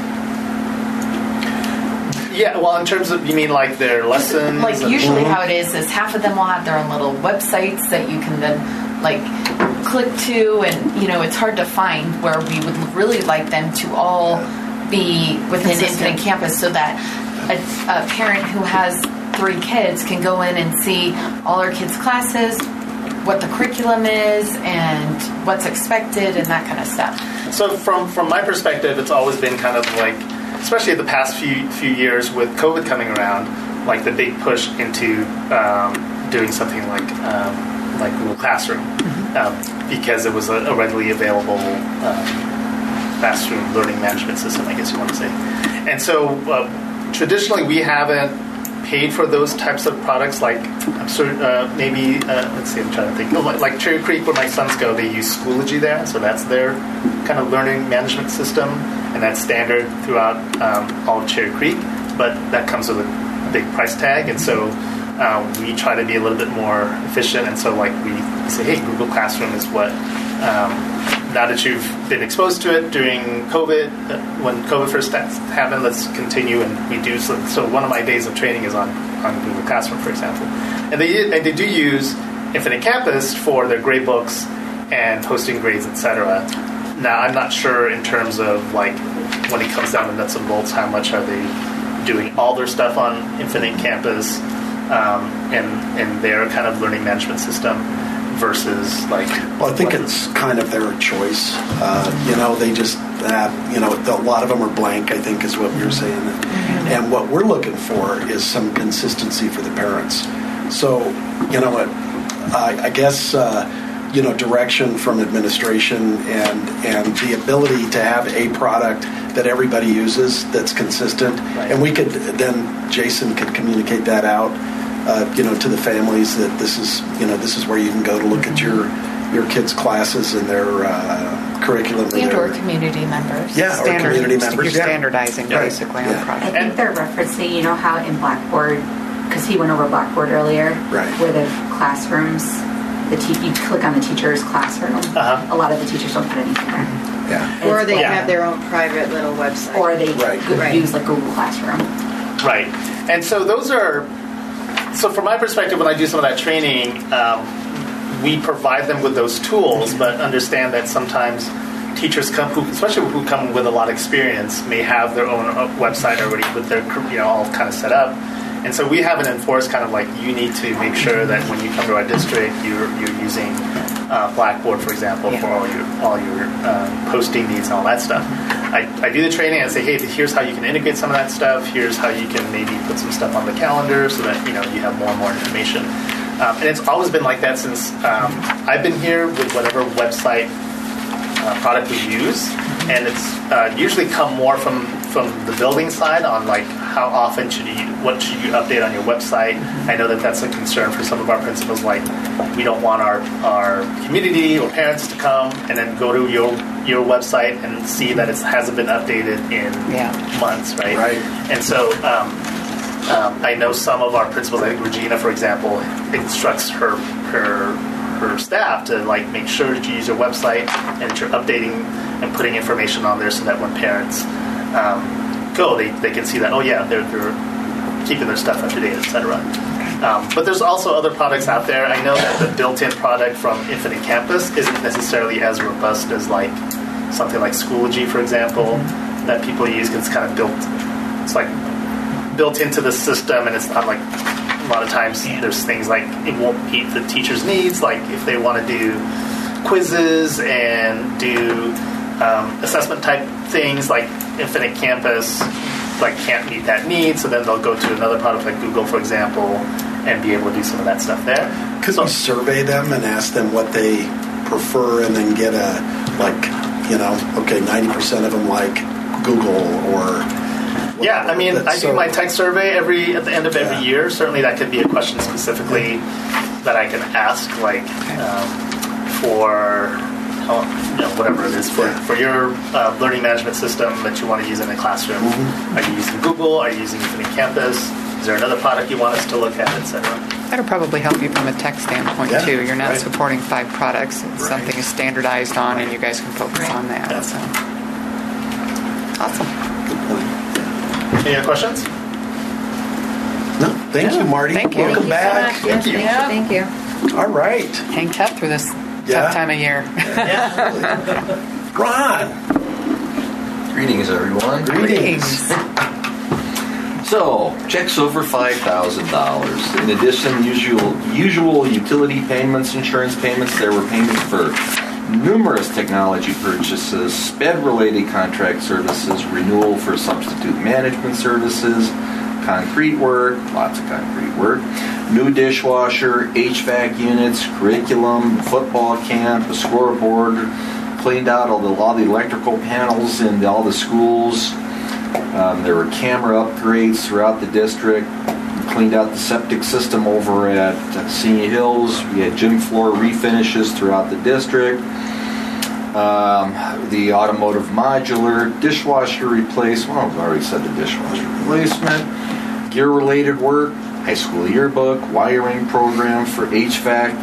Yeah, well, in terms of, you mean like their lessons? Like usually how it is half of them will have their own little websites that you can then like click to, and it's hard to find, where we would really like them to all be within Infinite Campus, so that a parent who has 3 kids can go in and see all our kids' classes, what the curriculum is, and what's expected, and that kind of stuff. So from my perspective, it's always been kind of like, especially the past few years with COVID coming around, like the big push into doing something like Google Classroom, because it was a readily available classroom learning management system, I guess you want to say. And so traditionally we haven't paid for those types of products. Like let's see, I'm trying to think. Like Cherry Creek, where my sons go, they use Schoology there, so that's their kind of learning management system, and that's standard throughout all of Cherry Creek. But that comes with a big price tag, and so we try to be a little bit more efficient. And so, like, we say, hey, Google Classroom is what. Now that you've been exposed to it during COVID, when COVID first happened, let's continue, and we do. So one of my days of training is on Google Classroom, for example, and they do use Infinite Campus for their grade books and posting grades, etc. Now I'm not sure in terms of like when it comes down to nuts and bolts, how much are they doing all their stuff on Infinite Campus and their kind of learning management system versus like. Well, I think it's kind of their choice. They just a lot of them are blank, I think, is what we were saying. And what we're looking for is some consistency for the parents. So, I guess, direction from administration and the ability to have a product that everybody uses that's consistent. Right. And we could then, Jason could communicate that out, to the families that this is where you can go to look at your kids' classes and their curriculum. Or community members. Yeah, or community members. You're standardizing basically on product. I think they're referencing, how in Blackboard, because he went over Blackboard earlier, where the classrooms, you click on the teacher's classroom. A lot of the teachers don't put anything there. Yeah. Or they have their own private little website. Or they use like Google Classroom. Right. And so those are So from my perspective, when I do some of that training, we provide them with those tools, but understand that sometimes teachers especially who come with a lot of experience, may have their own website already with their all kind of set up. And so we haven't enforced kind of like, you need to make sure that when you come to our district, you're using Blackboard, for example, for all your posting needs and all that stuff. I do the training and say, hey, here's how you can integrate some of that stuff. Here's how you can maybe put some stuff on the calendar so that you have more and more information. And it's always been like that since I've been here with whatever website product we use, and it's usually come more from the building side on like how often what should you update on your website. I know that's a concern for some of our principals. Like, we don't want our community or parents to come and then go to your website and see that it hasn't been updated in months, right? Right. And so I know some of our principals, I think Regina, for example, instructs her staff to like make sure that you use your website and that you're updating and putting information on there so that when parents go, they can see that, they're keeping their stuff up to date, etc. But there's also other products out there. I know that the built-in product from Infinite Campus isn't necessarily as robust as like something like Schoology, for example, that people use because it's kind of built into the system, and it's not like, a lot of times there's things like it won't meet the teacher's needs, like if they want to do quizzes and do assessment type things, like Infinite Campus like can't meet that need, so then they'll go to another product like Google, for example, and be able to do some of that stuff there. Could we survey them and ask them what they prefer, and then get 90% of them like Google or... Yeah, I mean, I do my tech survey at the end of every year. Certainly that could be a question specifically that I can ask, like for whatever it is for your learning management system that you want to use in the classroom. Mm-hmm. Are you using Google? Are you using Infinite Campus? Is there another product you want us to look at, etc.? That'll probably help you from a tech standpoint too. You're not supporting 5 products. It's something is standardized on, and you guys can focus on that. Yeah. So. Awesome. Good point. Any other questions? No. Thank you, Marty. Thank you. Welcome back. So thank you. Thank you. All right. Hang tough through this tough time of year. Ron. Greetings, everyone. Greetings. So, checks over $5,000. In addition, usual utility payments, insurance payments, there were payments for numerous technology purchases, SPED-related contract services, renewal for substitute management services, concrete work, lots of concrete work, new dishwasher, HVAC units, curriculum, football camp, a scoreboard, cleaned out all the electrical panels in all the schools. There were camera upgrades throughout the district. Cleaned out the septic system over at Senior Hills. We had gym floor refinishes throughout the district. The automotive modular, dishwasher replacement. Well, I've already said the dishwasher replacement. Gear-related work, high school yearbook, wiring and programming for HVAC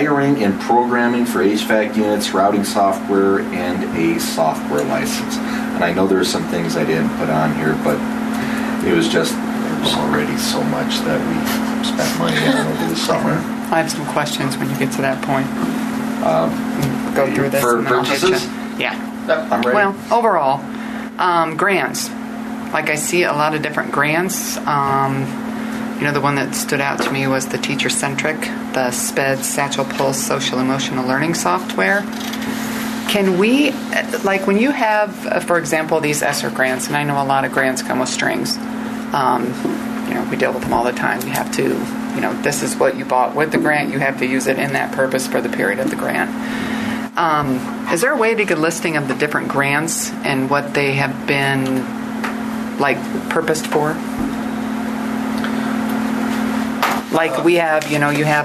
units, routing software, and a software license. And I know there are some things I didn't put on here, but it was just... There's already so much that we spent money on over the summer. I have some questions when you get to that point. Go through this for and then purchases? I'll hit you. Yeah. Yep, I'm ready. Well, overall, grants. Like I see a lot of different grants. The one that stood out to me was the teacher-centric, the SPED, Satchel Pulse Social Emotional Learning Software. Can we, like when you have, for example, these ESSER grants, and I know a lot of grants come with strings. We deal with them all the time. You have to, this is what you bought with the grant. You have to use it in that purpose for the period of the grant. Is there a way to get a listing of the different grants and what they have been, purposed for? Like we have, you have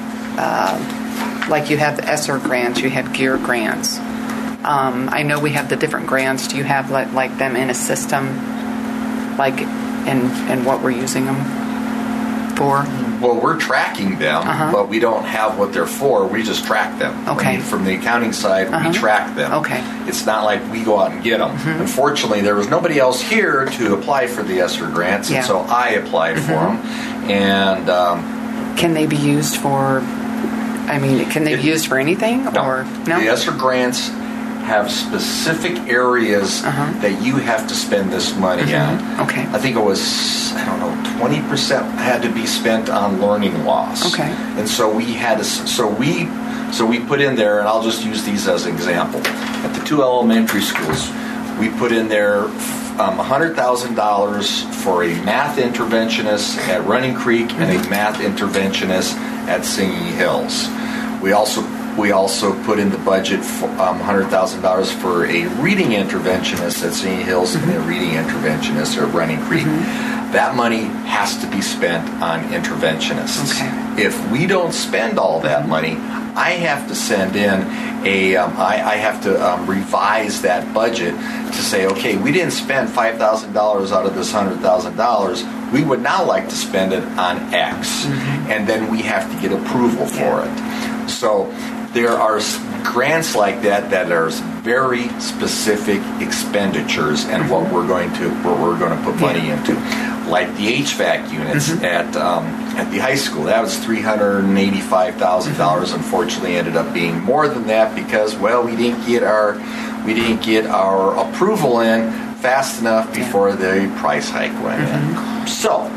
you have the ESSER grants, you have GEAR grants. I know we have the different grants. Do you have like them in a system, and what we're using them for? Well, we're tracking them, but we don't have what they're for. We just track them. Okay. From the accounting side, we track them. Okay. It's not like we go out and get them. Unfortunately, there was nobody else here to apply for the ESSER grants, and so I applied for them. And can they be used for? I mean, can they be used for anything? No. Or no? The ESSER grants have specific areas that you have to spend this money on. Okay. I think it was, 20% had to be spent on learning loss. Okay. And so we had to, so we put in there, and I'll just use these as an example. At the 2 elementary schools, we put in there $100,000 for a math interventionist at Running Creek and a math interventionist at Singing Hills. We also put in the budget for $100,000 for a reading interventionist at Singing Hills and a reading interventionist at Running Creek. That money has to be spent on interventionists. Okay. If we don't spend all that money, I have to send in I have to revise that budget to say, okay, we didn't spend $5,000 out of this $100,000. We would now like to spend it on X, and then we have to get approval for it. So there are grants like that are very specific expenditures and what we're going to put money into, like the HVAC units at the high school. That was $385,000. Unfortunately, ended up being more than that because we didn't get our approval in fast enough before the price hike went in. So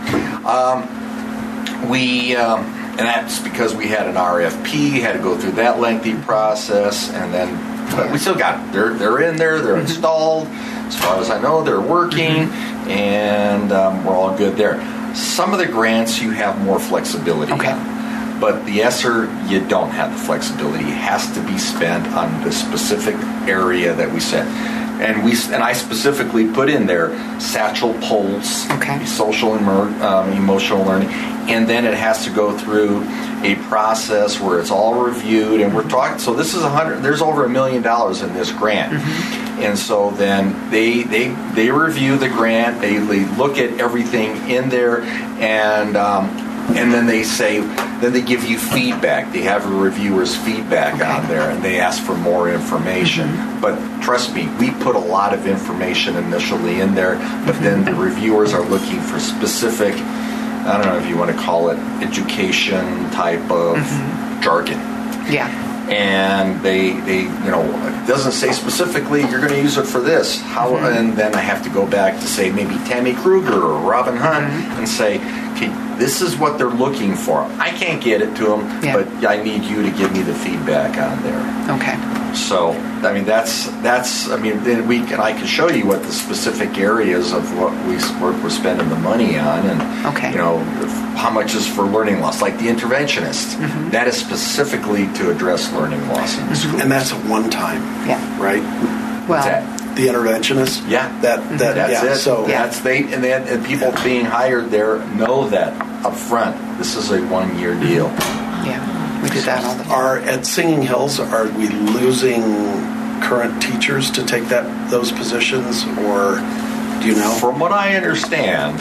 and that's because we had an RFP, had to go through that lengthy process, and then but we still got it. They're in there, they're installed. As far as I know, they're working, and we're all good there. Some of the grants you have more flexibility on, but the ESSER you don't have the flexibility. It has to be spent on the specific area that we set. And I specifically put in there satchel polls, social and emotional learning, and then it has to go through a process where it's all reviewed. And we're talking. So this is there's over $1 million in this grant, and so then they review the grant. They look at everything in there, and then they give you feedback. They have a reviewer's feedback on there, and they ask for more information. But trust me, we put a lot of information initially in there, but then the reviewers are looking for specific, I don't know if you want to call it education type of jargon. Yeah. And they it doesn't say specifically you're going to use it for this. How? And then I have to go back to say maybe Tammy Kruger or Robin Hunt and say, okay, this is what they're looking for. I can't get it to them, but I need you to give me the feedback on there. Okay. So I mean that's I mean then I can show you what the specific areas of what we're spending the money on, and how much is for learning loss, like the interventionist. That is specifically to address learning loss in the school, and that's a one-time, right? Well, the interventionist, that's it. So and people being hired there know that up front. This is a 1-year deal. Yeah. We do that all the time. At Singing Hills, are we losing current teachers to take those positions, or do you know? From what I understand,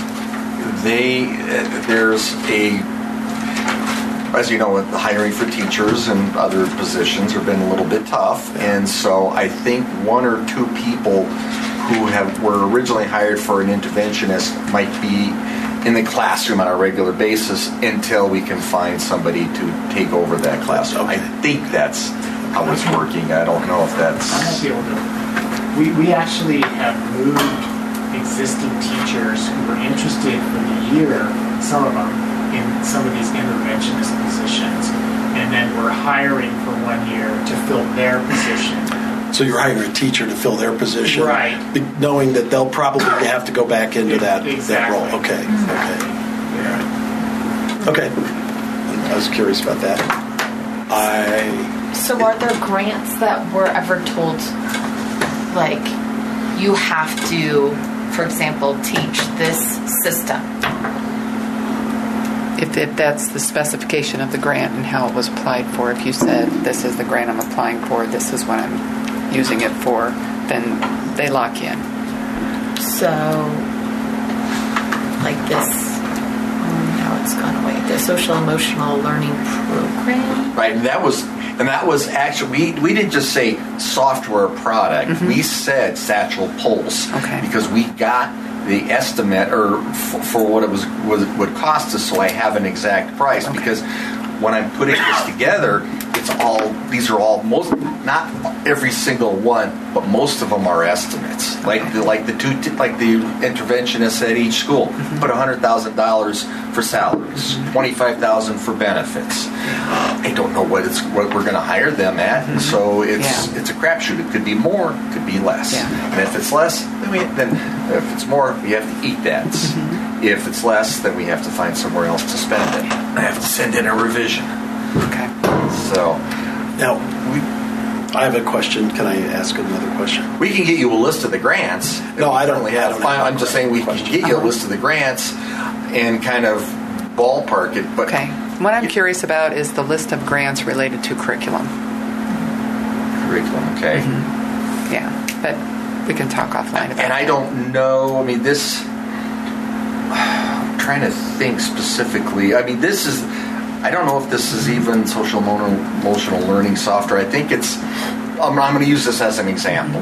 there's as you know, the hiring for teachers and other positions have been a little bit tough, and so I think 1 or 2 people who were originally hired for an interventionist might be in the classroom on a regular basis until we can find somebody to take over that classroom. I think that's how it's working. I don't know if that's... I might be able to... We actually have moved existing teachers who were interested for the year, some of them, in some of these interventionist positions, and then we're hiring for 1 year to fill their position. So you're hiring a teacher to fill their position, right? Knowing that they'll probably have to go back into that role. Okay. Okay. I was curious about that. So are there grants that were ever told, like, you have to, for example, teach this system? If that's the specification of the grant and how it was applied for, if you said, this is the grant I'm applying for, this is what I'm using it for, then they lock in. So, like this, now It's gone away. The social emotional learning program. Right, and that was actually we didn't just say software product. Mm-hmm. We said Satchel Pulse because we got the estimate or for what it would cost us, so I have an exact price. Because when I'm putting this together, these are all not every single one, but most of them are estimates. Like the interventionists at each school put $100,000 for salaries, $25,000 for benefits. I don't know what we're going to hire them at, and so it's a crapshoot. It could be more, it could be less. And if it's less, then if it's more, we have to eat that. If it's less, then we have to find somewhere else to spend it. I have to send in a revision. Okay. So now I have a question. Can I ask another question? We can get you a list of the grants. No, I don't. I'm just saying we can get you a list of the grants and kind of ballpark it. But what I'm curious about is the list of grants related to curriculum. Okay. Mm-hmm. Yeah, but we can talk offline about that. And I don't know. I mean, this. I'm trying to think specifically. I mean, this is. I don't know if this is even social emotional learning software. I think it's. I'm going to use this as an example.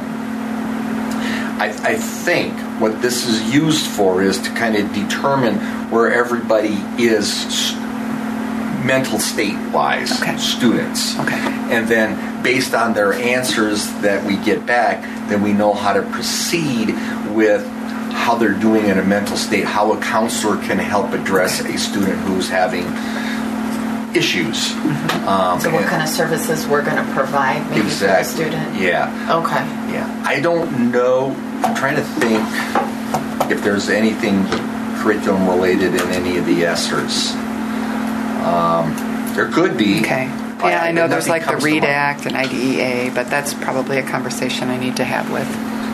I think what this is used for is to kind of determine where everybody is mental state-wise, students. And then based on their answers that we get back, then we know how to proceed with how they're doing in a mental state, how a counselor can help address a student who's having issues. So what kind of services we're going to provide maybe for the student? Yeah. Okay. Yeah. I don't know. I'm trying to think if there's anything curriculum related in any of the ESSERs. There could be. Okay. Yeah, I know there's like the READ Act and IDEA, but that's probably a conversation I need to have with.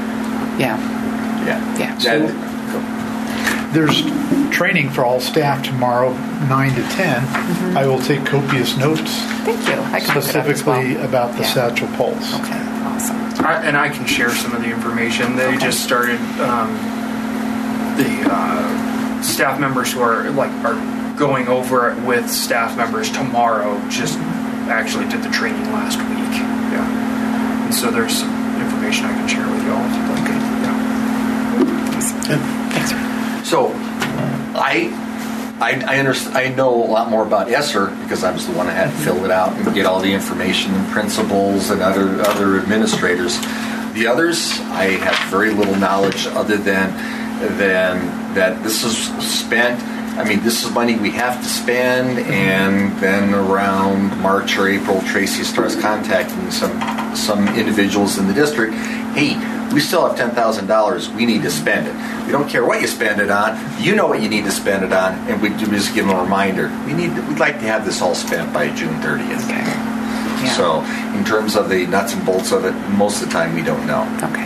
Yeah. So there's training for all staff tomorrow, 9 to 10. Mm-hmm. I will take copious notes. Thank you. I can specifically about the Satchel Pulse. Okay, awesome. And I can share some of the information. They just started the staff members who are going over it with staff members tomorrow. Just actually did the training last week. Yeah, and so there's some information I can share with you all if you'd like it. Yeah. Thanks. So, I understand. I know a lot more about ESSER because I was the one that had to fill it out and get all the information and principals and other administrators. The others, I have very little knowledge other than that this is spent. I mean, this is money we have to spend, and then around March or April, Tracy starts contacting some individuals in the district. Hey, we still have $10,000. We need to spend it. We don't care what you spend it on. You know what you need to spend it on, and we just give them a reminder. We'd like to have this all spent by June 30th. Okay. Yeah. So, in terms of the nuts and bolts of it, most of the time we don't know. Okay.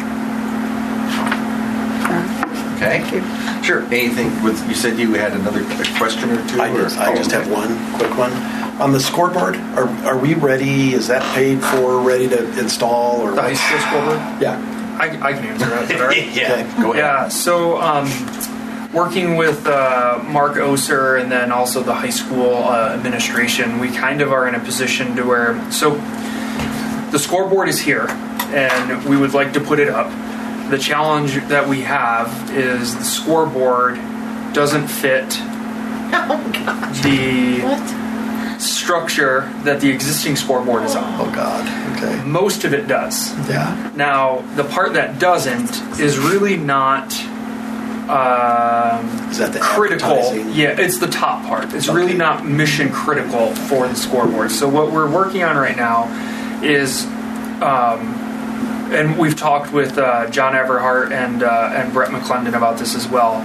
Okay. Thank you. Sure. Anything? You said you had another question or two? I just have one quick one. On the scoreboard, are we ready? Is that paid for, ready to install? Or the high school scoreboard? Yeah. I can answer that. Is that all right? Yeah. Go ahead. Yeah. So, working with Mark Oser and then also the high school administration, we kind of are in a position to where the scoreboard is here, and we would like to put it up. The challenge that we have is the scoreboard doesn't fit the structure that the existing scoreboard is on. Oh, God. Okay. Most of it does. Yeah. Now, the part that doesn't is really not is that the critical. Yeah, it's the top part. It's really not mission critical for the scoreboard. So what we're working on right now is... and we've talked with John Everhart and Brett McClendon about this as well.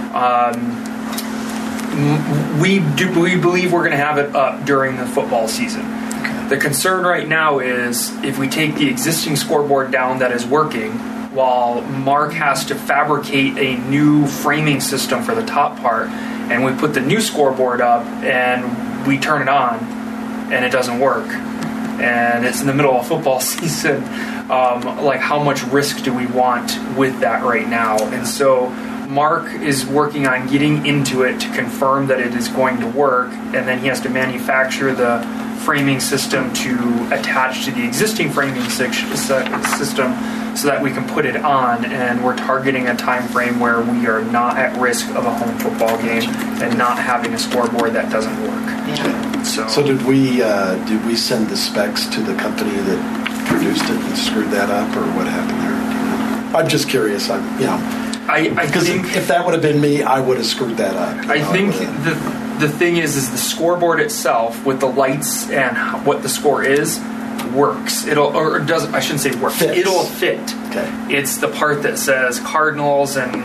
We believe we're going to have it up during the football season. Okay. The concern right now is if we take the existing scoreboard down that is working, while Mark has to fabricate a new framing system for the top part, and we put the new scoreboard up and we turn it on and it doesn't work, and it's in the middle of football season. Like, how much risk do we want with that right now? And so Mark is working on getting into it to confirm that it is going to work, and then he has to manufacture the framing system to attach to the existing framing system so that we can put it on. And we're targeting a time frame where we are not at risk of a home football game and not having a scoreboard that doesn't work. Yeah. So did we send the specs to the company that produced it and screwed that up, or what happened there? I'm just curious. I think if that would have been me, I would have screwed that up. I think the thing is the scoreboard itself with the lights and what the score is works. I shouldn't say works. Fits. It'll fit. Okay. It's the part that says Cardinals and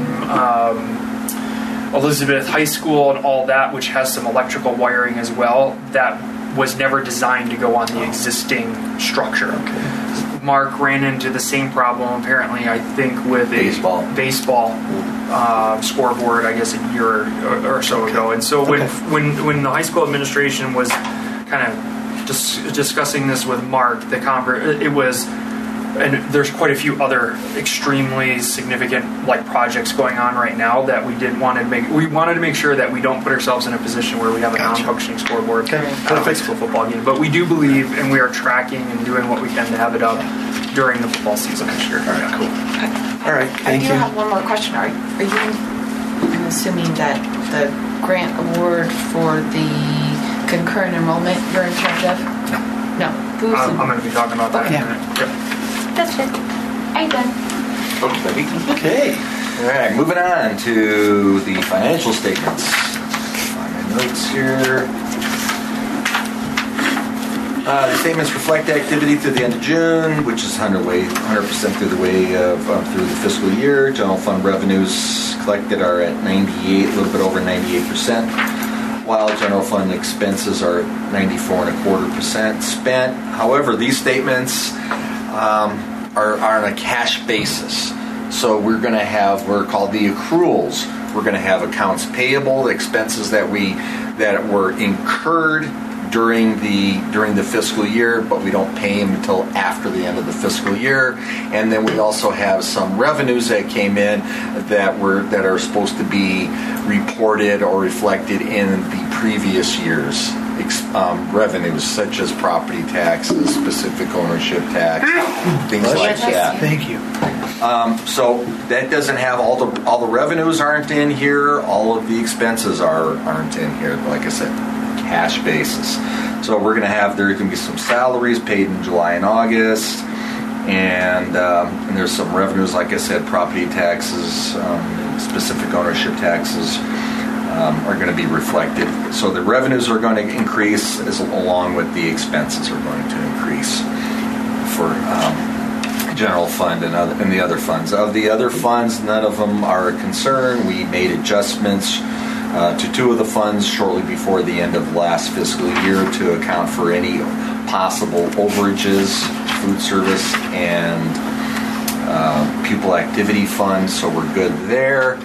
Elizabeth High School and all that, which has some electrical wiring as well, that was never designed to go on the existing structure. Okay. Mark ran into the same problem, apparently, I think, with a baseball scoreboard, I guess, a year or so ago. And so when the high school administration was kind of discussing this with Mark, it was, and there's quite a few other extremely significant projects going on right now that we wanted to make sure that we don't put ourselves in a position where we have a non-functioning scoreboard at a high school football game. But we do believe, and we are tracking and doing what we can to have it up during the football season this year. All right, cool. All right, thank you. I do have one more question. Are you, I'm assuming that the grant award for the concurrent enrollment you're in charge of? No. I'm going to be talking about that in a minute. Yep. That's it. I'm done. Okay. All right, moving on to the financial statements. Find my notes here. The statements reflect activity through the end of June, which is 100% through the fiscal year. General fund revenues collected are at 98, a little bit over 98%, while general fund expenses are 94.25% spent. However, these statements are on a cash basis. So we're going to have what are called the accruals. We're going to have accounts payable, the expenses that were incurred during the fiscal year, but we don't pay them until after the end of the fiscal year. And then we also have some revenues that came in that are supposed to be reported or reflected in the previous year's revenues, such as property taxes, specific ownership tax, things like that. Thank you. So that doesn't have all the revenues aren't in here. All of the expenses aren't in here. Like I said, cash basis. So we're going to have there can be some salaries paid in July and August, and there's some revenues. Like I said, property taxes, specific ownership taxes. Are going to be reflected. So the revenues are going to increase along with the expenses are going to increase for general fund and the other funds. Of the other funds, none of them are a concern. We made adjustments to two of the funds shortly before the end of last fiscal year to account for any possible overages, food service and pupil activity funds. So we're good there.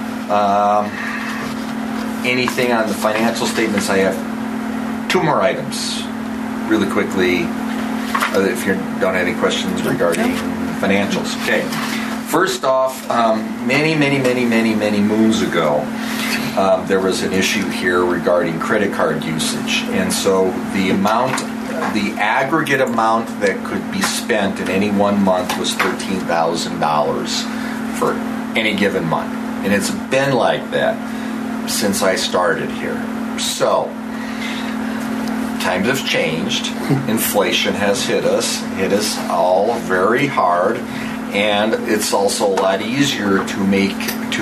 Anything on the financial statements? I have two more items really quickly if you don't have any questions regarding financials. Okay. First off, many moons ago, there was an issue here regarding credit card usage. And so the aggregate amount that could be spent in any one month was $13,000 for any given month. And it's been like that since I started here. So, times have changed. Inflation has hit us all very hard, and it's also a lot easier to make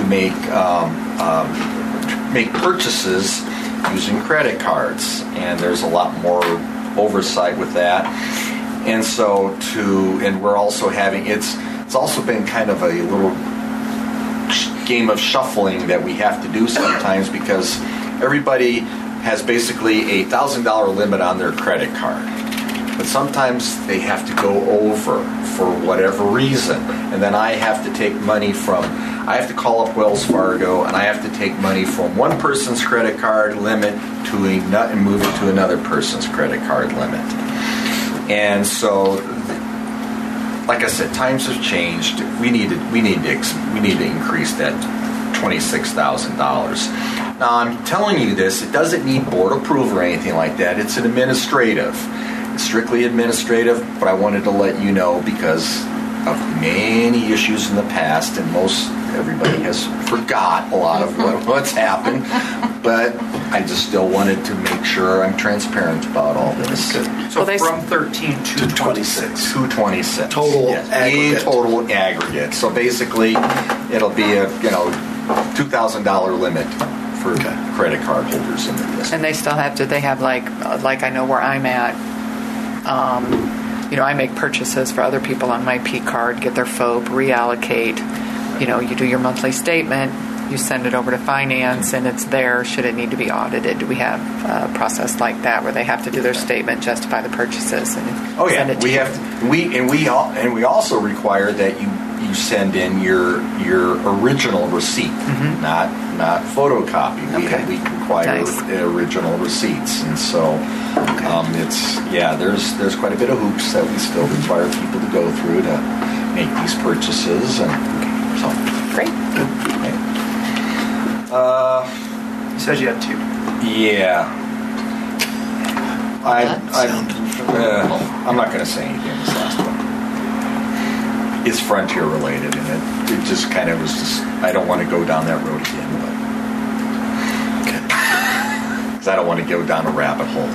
purchases using credit cards, and there's a lot more oversight with that. And so we're also having it's also been kind of a little game of shuffling that we have to do sometimes because everybody has basically a $1,000 limit on their credit card. But sometimes they have to go over for whatever reason. And then I have to call up Wells Fargo and I have to take money from one person's credit card limit and move it to another person's credit card limit. And so, like I said, times have changed. We need to increase that $26,000. Now, I'm telling you this, it doesn't need board approval or anything like that. It's an administrative. It's strictly administrative, but I wanted to let you know because of many issues in the past, and everybody has forgot a lot of what's happened, but I just still wanted to make sure I'm transparent about all this. So from 13 to 26. To 26. Total aggregate. In total aggregate. So basically, it'll be a $2,000 limit for credit card holders in the district. And they still have to. They have like I know where I'm at. I make purchases for other people on my P card, get their FOB, reallocate. You do your monthly statement, you send it over to finance, and it's there should it need to be audited. We have a process like that where they have to do their statement, justify the purchases, and send it to you. We also require that you send in your original receipt, not photocopy. We require original receipts, and so there's quite a bit of hoops that we still require people to go through to make these purchases, and so great. Okay. You said you had 2. Yeah. I'm not going to say anything on this last one. It's frontier related, and it just kind of was just, I don't want to go down that road again, because I don't want to go down a rabbit hole.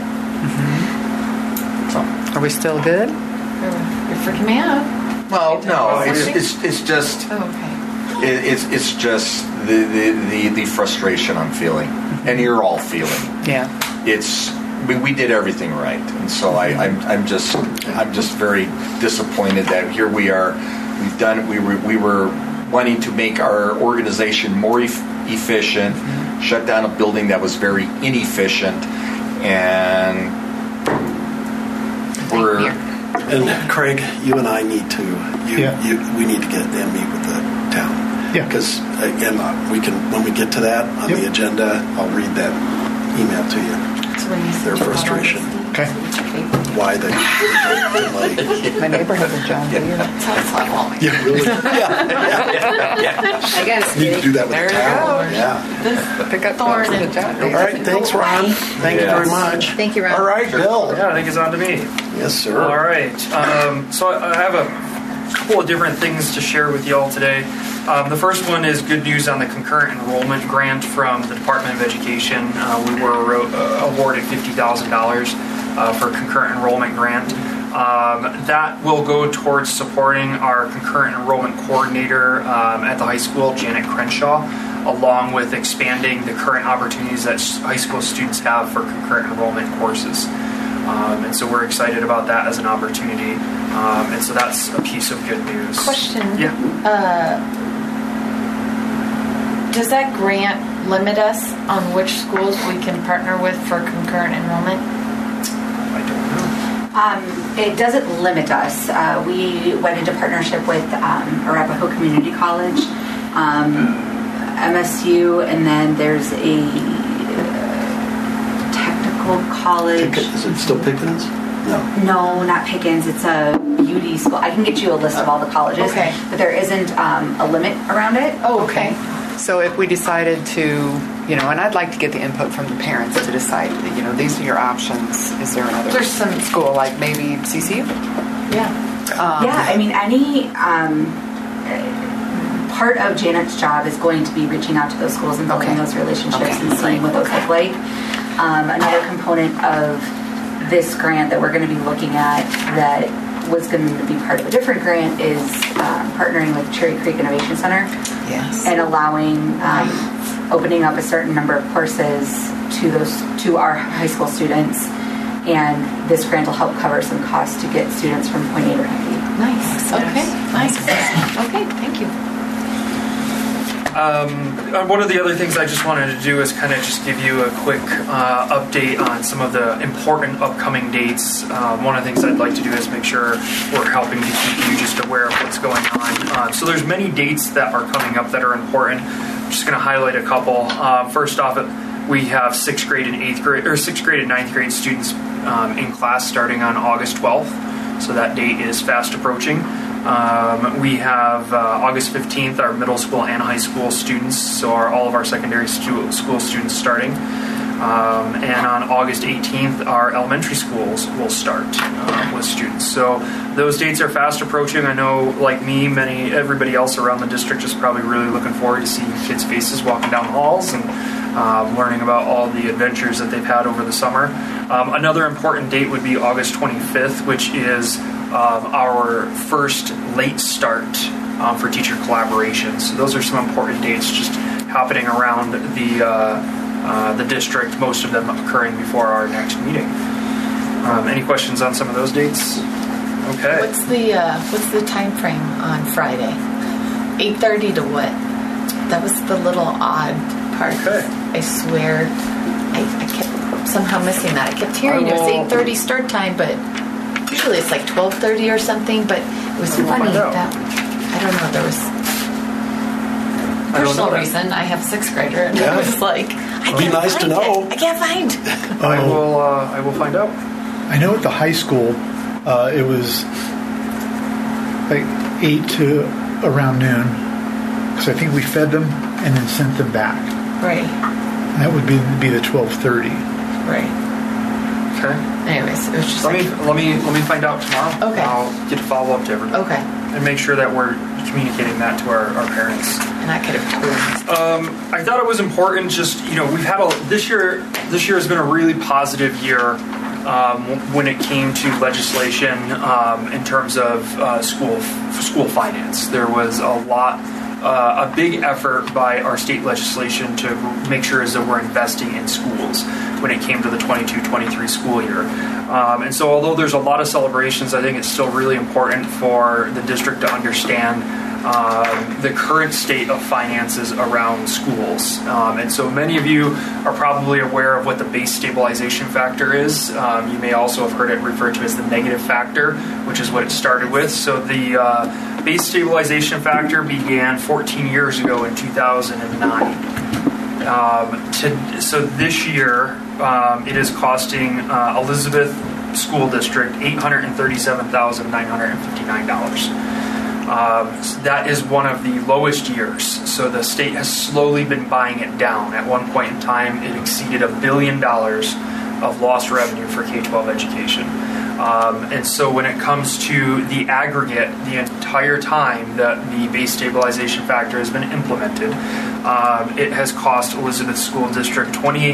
So. Are we still good? You're freaking me out. Well, no, it's just. Oh, okay. It's just the frustration I'm feeling, and you're all feeling. Yeah. We did everything right, and so I'm just very disappointed that here we are. We were wanting to make our organization more efficient, shut down a building that was very inefficient, and And Craig, you and I need to we need to get and meet with the town. Yeah. Because again, when we get to that on the agenda, I'll read that email to you. Their frustration. Okay. Why they delay. My neighbor has a John Deere. Yeah, really. I guess You need to do that with there the you town. go. Yeah. Pick up Thorn and John Deere. All right. Thanks, Ron. Thank you very much. Thank you, Ron. All right, Bill. Yeah, I think it's on to me. Yes, sir. All right. So I have a couple of different things to share with you all today. The first one is good news on the concurrent enrollment grant from the Department of Education. We were awarded $50,000 for concurrent enrollment grant. That will go towards supporting our concurrent enrollment coordinator at the high school, Janet Crenshaw, along with expanding the current opportunities that high school students have for concurrent enrollment courses. And so we're excited about that as an opportunity. And so that's a piece of good news. Question. Yeah. Does that grant limit us on which schools we can partner with for concurrent enrollment? I don't know. It doesn't limit us. We went into partnership with Arapahoe Community College, MSU, and then there's a technical college. Is it still Pickens? No, not Pickens. It's a beauty school. I can get you a list of all the colleges. Okay. But there isn't a limit around it. Oh, okay. So if we decided to, and I'd like to get the input from the parents to decide, these are your options. Is there another school, like maybe CCU? Yeah. I mean, any part of Janet's job is going to be reaching out to those schools and building those relationships and seeing what those look like. Another component of this grant that we're going to be looking at that was going to be part of a different grant is partnering with Cherry Creek Innovation Center. Yes. And allowing, opening up a certain number of courses to our high school students. And this grant will help cover some costs to get students from point A to point B. Nice. Okay. Nice. Okay. Thank you. One of the other things I just wanted to do is kind of just give you a quick update on some of the important upcoming dates. One of the things I'd like to do is make sure we're helping to keep you just aware of what's going on. So there's many dates that are coming up that are important. I'm just going to highlight a couple. First off, we have 6th grade and 9th grade students in class starting on August 12th. So that date is fast approaching. We have August 15th, our middle school and high school students, so all of our secondary school students starting. And on August 18th, our elementary schools will start with students. So those dates are fast approaching. I know, like me, everybody else around the district is probably really looking forward to seeing kids' faces walking down the halls and learning about all the adventures that they've had over the summer. Another important date would be August 25th, which is our first late start for teacher collaboration. So those are some important dates just happening around the district, most of them occurring before our next meeting. Any questions on some of those dates? Okay. What's the time frame on Friday? 8:30 to what? That was the little odd part. Okay. I swear, I kept somehow missing that. I kept hearing it was 8:30 start time, but usually it's like 12:30 or something. But it was funny that I don't know. There was personal reason. I have a 6th grader, and I was like, I can't nice to find know. it. I can't find. I will find out. I know at the high school, it was like 8 to around noon, because I think we fed them and then sent them back. Right. And that would be the 12:30. Right. Okay. Anyways, it was just let me find out tomorrow. Okay. I'll get a follow up to everybody. Okay. And make sure that we're communicating that to our parents. And I could have told them. I thought it was important. Just we've had this year. This year has been a really positive year when it came to legislation in terms of school finance. There was a big effort by our state legislation to make sure as that we're investing in schools when it came to the 22-23 school year. And so although there's a lot of celebrations, I think it's still really important for the district to understand the current state of finances around schools. And so many of you are probably aware of what the base stabilization factor is. You may also have heard it referred to as the negative factor, which is what it started with. So the base stabilization factor began 14 years ago in 2009. So this year, it is costing Elizabeth School District $837,959. That is one of the lowest years. So the state has slowly been buying it down. At one point in time, it exceeded $1 billion of lost revenue for K-12 education. And so when it comes to the aggregate, the entire time that the base stabilization factor has been implemented, it has cost Elizabeth School District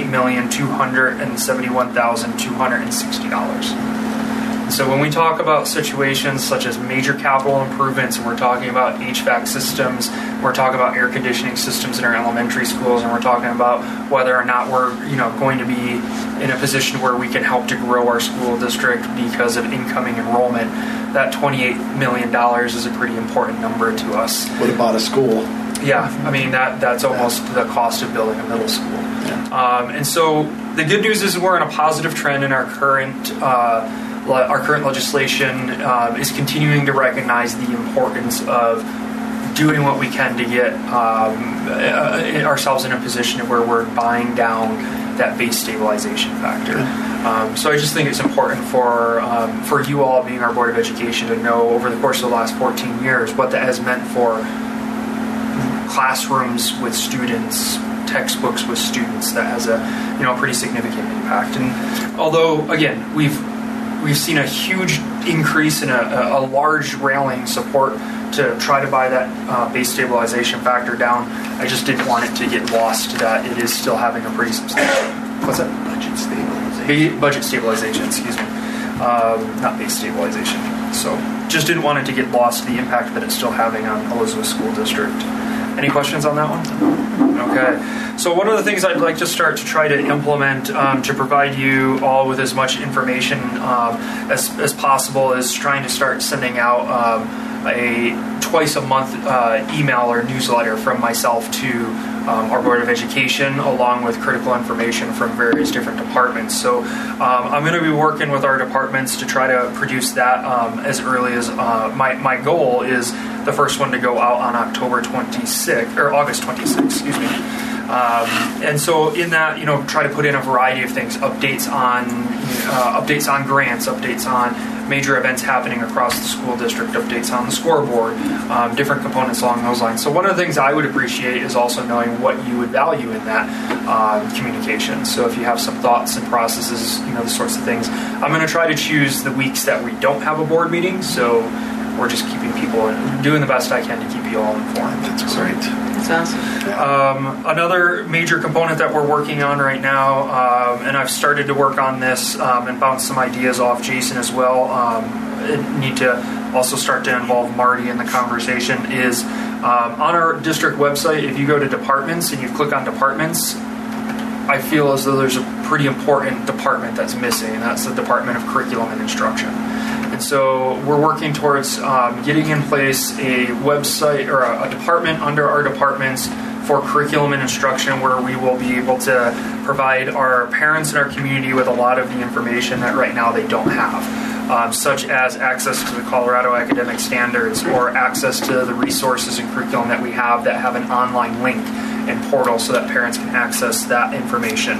$28,271,260. So when we talk about situations such as major capital improvements, and we're talking about HVAC systems, we're talking about air conditioning systems in our elementary schools, and we're talking about whether or not we're going to be in a position where we can help to grow our school district because of incoming enrollment, that $28 million is a pretty important number to us. What about a school? Yeah, I mean that's almost the cost of building a middle school. Yeah. And so the good news is we're in a positive trend in our current legislation is continuing to recognize the importance of doing what we can to get ourselves in a position where we're buying down that base stabilization factor. So I just think it's important for you all, being our Board of Education, to know over the course of the last 14 years what that has meant for classrooms with students, textbooks with students. That has a pretty significant impact. And although again we've seen a huge increase in a large rallying support to try to buy that base stabilization factor down, I just didn't want it to get lost that it is still having a pretty substantial... What's that? Budget stabilization. Budget stabilization, excuse me. Not base stabilization. So just didn't want it to get lost, the impact that it's still having on Elizabeth School District. Any questions on that one? Okay. So one of the things I'd like to start to try to implement to provide you all with as much information as possible is trying to start sending out a twice a month email or newsletter from myself to our Board of Education, along with critical information from various different departments. So I'm going to be working with our departments to try to produce that as early as my goal is the first one to go out on August 26th, excuse me. And so in that, try to put in a variety of things, updates on grants, updates on major events happening across the school district, updates on the scoreboard, different components along those lines. So one of the things I would appreciate is also knowing what you would value in that communication. So if you have some thoughts and processes, the sorts of things. I'm going to try to choose the weeks that we don't have a board meeting, so we're just keeping people, doing the best I can to keep you all informed. That's great. That's awesome. Another major component that we're working on right now, and I've started to work on this and bounce some ideas off Jason as well, need to also start to involve Marty in the conversation, is on our district website, if you go to departments and you click on departments, I feel as though there's a pretty important department that's missing, and that's the Department of Curriculum and Instruction. And so we're working towards getting in place a website or a department under our departments for curriculum and instruction, where we will be able to provide our parents and our community with a lot of the information that right now they don't have, such as access to the Colorado Academic Standards or access to the resources and curriculum that we have that have an online link and portal so that parents can access that information.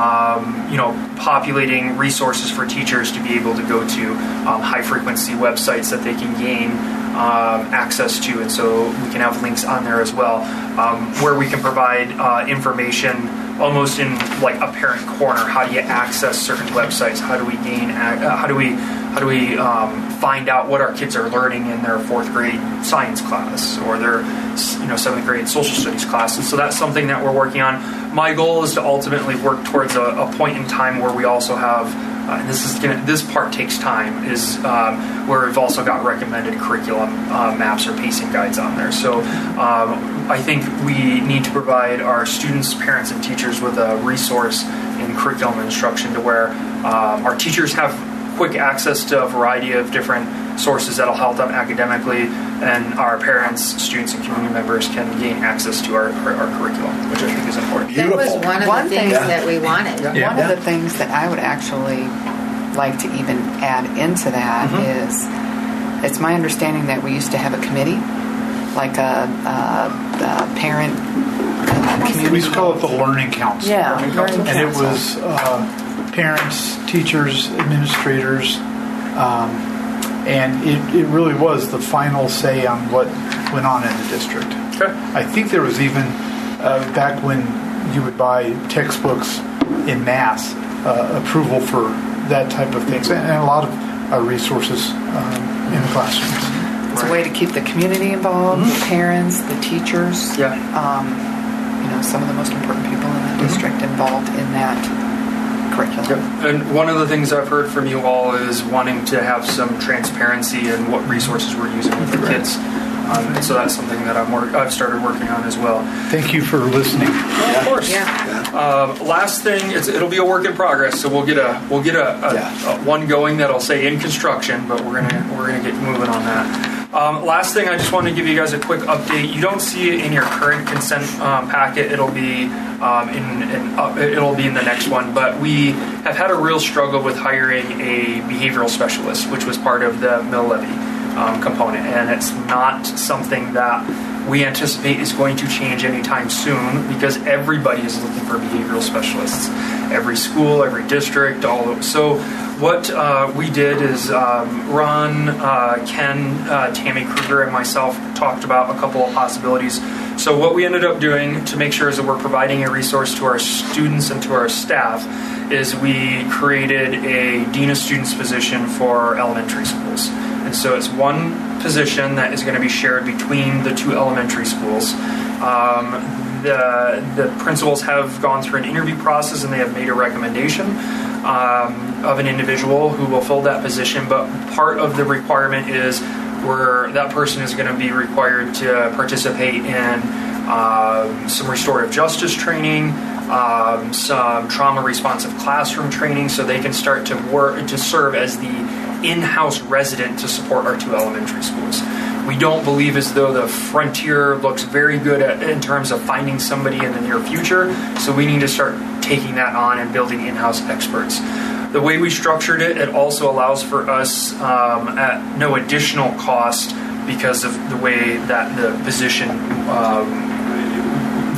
Populating resources for teachers to be able to go to high-frequency websites that they can gain access to, and so we can have links on there as well, where we can provide information almost in like a parent corner. How do you access certain websites? How do we gain? How do we find out what our kids are learning in their 4th grade science class or their 7th grade social studies class? And so that's something that we're working on. My goal is to ultimately work towards a point in time where we also have, and this part takes time, is where we've also got recommended curriculum maps or pacing guides on there. So I think we need to provide our students, parents, and teachers with a resource in curriculum instruction to where our teachers have quick access to a variety of different sources that'll help them academically, and our parents, students, and community members can gain access to our curriculum, which I think is important. That was one of the things that we wanted. One of the things that I would actually like to even add into that is, it's my understanding that we used to have a committee, like a parent community. We used to call it the Learning Council. Yeah, Learning and Council. it was parents, teachers, administrators, and it really was the final say on what went on in the district. Okay. I think there was even, back when you would buy textbooks in mass, approval for that type of things, and a lot of resources in the classrooms. It's a way to keep the community involved, the parents, the teachers, some of the most important people in the district involved in that curriculum. Yep. And one of the things I've heard from you all is wanting to have some transparency in what resources we're using with the kids. And so that's something that I've started working on as well. Thank you for listening. Well, of course. Last thing, it'll be a work in progress, so we'll get a one going that'll say in construction, but we're gonna get moving on that. Last thing, I just want to give you guys a quick update. You don't see it in your current consent packet. It'll be it'll be in the next one. But we have had a real struggle with hiring a behavioral specialist, which was part of the mill levy component, and it's not something that we anticipate is going to change anytime soon, because everybody is looking for behavioral specialists. Every school, every district, all of. So what we did is Ron, Ken, Tammy Kruger, and myself talked about a couple of possibilities. So what we ended up doing to make sure is that we're providing a resource to our students and to our staff is we created a Dean of Students position for elementary schools. And so it's one position that is going to be shared between the two elementary schools. The principals have gone through an interview process and they have made a recommendation of an individual who will fill that position. But part of the requirement is where that person is going to be required to participate in some restorative justice training, some trauma responsive classroom training, so they can start to work to serve as the in-house resident to support our two elementary schools. We don't believe as though the frontier looks very good in terms of finding somebody in the near future, so we need to start taking that on and building in-house experts. The way we structured it, it also allows for us at no additional cost because of the way that the position, the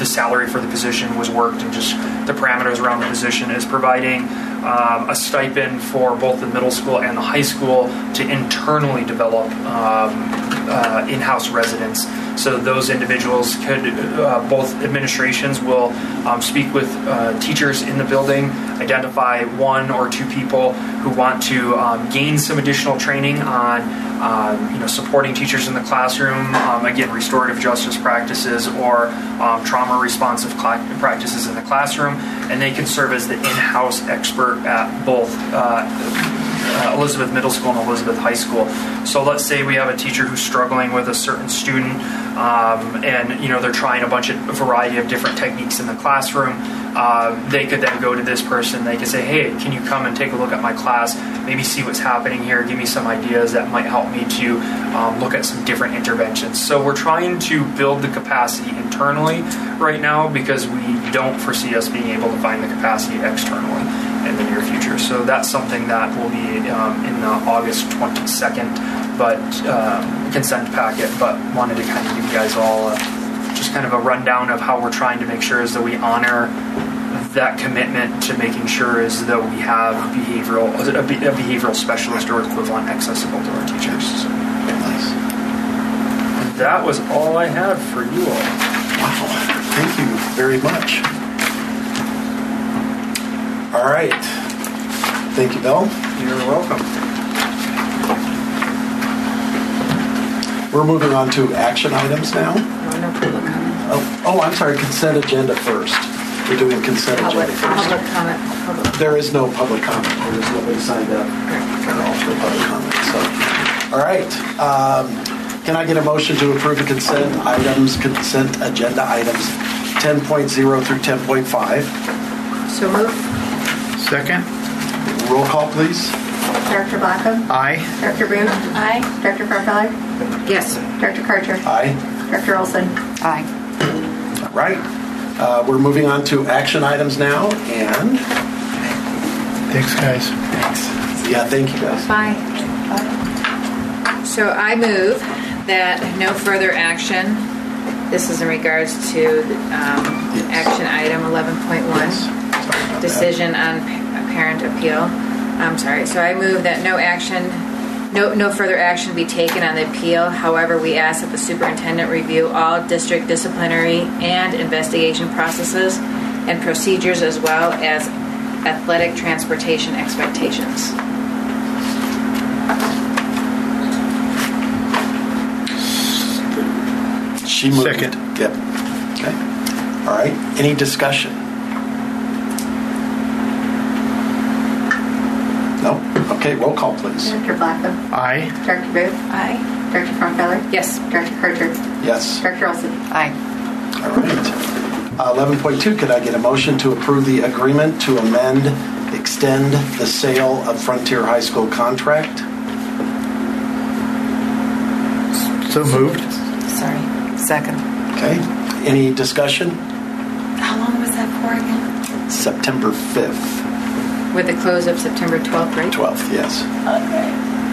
the salary for the position was worked and just the parameters around the position, is providing a stipend for both the middle school and the high school to internally develop in-house residents. So those individuals could, both administrations will speak with teachers in the building, identify 1 or 2 people who want to gain some additional training on supporting teachers in the classroom, again, restorative justice practices or trauma responsive practices in the classroom, and they can serve as the in-house expert at both Elizabeth Middle School and Elizabeth High School. So let's say we have a teacher who's struggling with a certain student, and they're trying a variety of different techniques in the classroom. They could then go to this person. They could say, "Hey, can you come and take a look at my class? Maybe see what's happening here. Give me some ideas that might help me to look at some different interventions." So we're trying to build the capacity internally right now because we don't foresee us being able to find the capacity externally in the near future. So that's something that will be in the August 22nd consent packet, but wanted to kind of give you guys all just kind of a rundown of how we're trying to make sure as though we honor that commitment to making sure as though we have a behavioral specialist or equivalent accessible to our teachers. So, Nice. and that was all I had for you all. Wow. Thank you very much. All right. Thank you, Bill. You're welcome. We're moving on to action items now. No public comment. Oh, I'm sorry. Consent agenda first. We're doing consent agenda first. Public comment. There is no public comment. There is nobody signed up at all for public comment. So, all right. Can I get a motion to approve the consent agenda items 10.0 through 10.5? So moved. Second. Roll call, please. Director Blackham? Aye. Director Booth? Aye. Director Farfeller? Yes. Director Carter? Aye. Director Olson? Aye. All right. We're moving on to action items now, and Thanks, guys. yeah, thank you guys. Bye. So I move that no further action. This is in regards to action item 11.1, decision on parent appeal. I'm sorry. So I move that no further action be taken on the appeal. However, we ask that the superintendent review all district disciplinary and investigation processes and procedures, as well as athletic transportation expectations. She moved. Second. Yep. Okay. All right. Any discussion? No? Okay, roll call, please. Director Blackham? Aye. Director Booth? Aye. Director Farfeller? Yes. Director Carter? Yes. Director Olson? Aye. All right. 11.2, could I get a motion to approve the agreement to extend the sale of Frontier High School contract? So moved. Sorry. Second. Okay. Any discussion? How long was that for again? September 5th. With the close of September 12th, right? 12th, yes. Okay.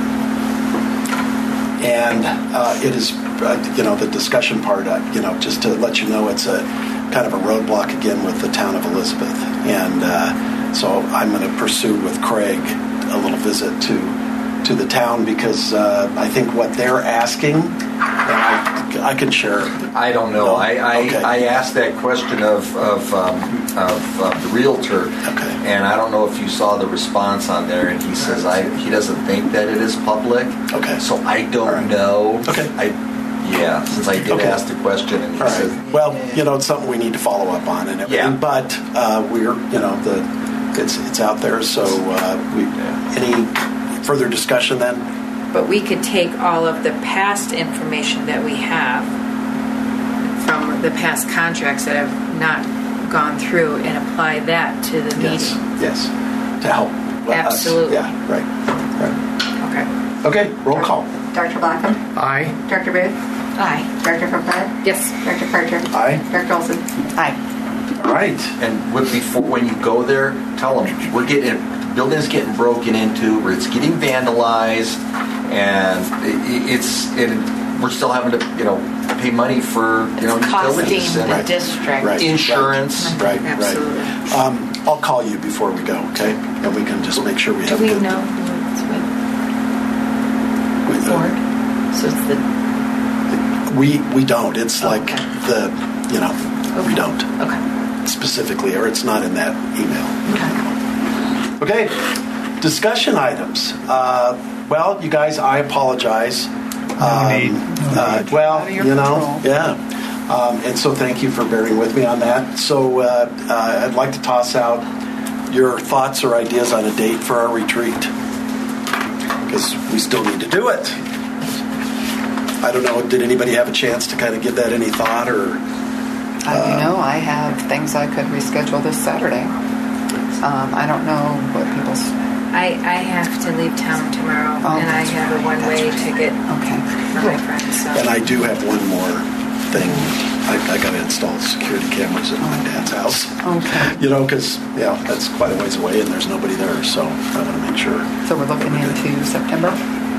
And it is, the discussion part, just to let you know, it's a kind of a roadblock again with the town of Elizabeth. And so I'm going to pursue with Craig a little visit to the town because I think what they're asking, and I can share. I don't know. No? I Okay. I asked that question of the realtor, Okay. and I don't know if you saw the response on there. And he says he doesn't think that it is public. Okay. So I don't All right. know. Okay. Since I did Okay. ask the question, and he All right. said, Well, it's something we need to follow up on and everything. Yeah. But we're, it's out there. So any further discussion then? But we could take all of the past information that we have from the past contracts that have not gone through and apply that to the Yes. meeting. Yes. To help. Absolutely. Us. Yeah. Right. Okay. Okay. Roll call. Director Blackham? Aye. Director Booth? Aye. Director Farfeller? Yes. Director Carter? Aye. Director Olson? Aye. All right. and before when you go there, tell them the building's getting broken into, or it's getting vandalized, and we're still having to pay money for It's costing utilities the and district. insurance. Right, Absolutely. right. I'll call you before we go, okay? And we can just make sure we Do have we good- know who it's with? with Ford? So it's the... We don't. It's like Okay. we don't Okay. specifically, or it's not in that email. Okay. Okay, discussion items. Well, you guys, I apologize. Well, Out of your control. yeah. And so thank you for bearing with me on that. So I'd like to toss out your thoughts or ideas on a date for our retreat, because we still need to do it. I don't know, did anybody have a chance to kind of give that any thought, or? I have things I could reschedule this Saturday. I don't know what people's... I have to leave town tomorrow, Oh, and I that's have a right. one-way That's right. ticket Okay. for my friends. So. And I do have one more thing. I got to install security cameras at my dad's house. Okay. Because, that's quite a ways away and there's nobody there, so I want to make sure. So we're looking into September?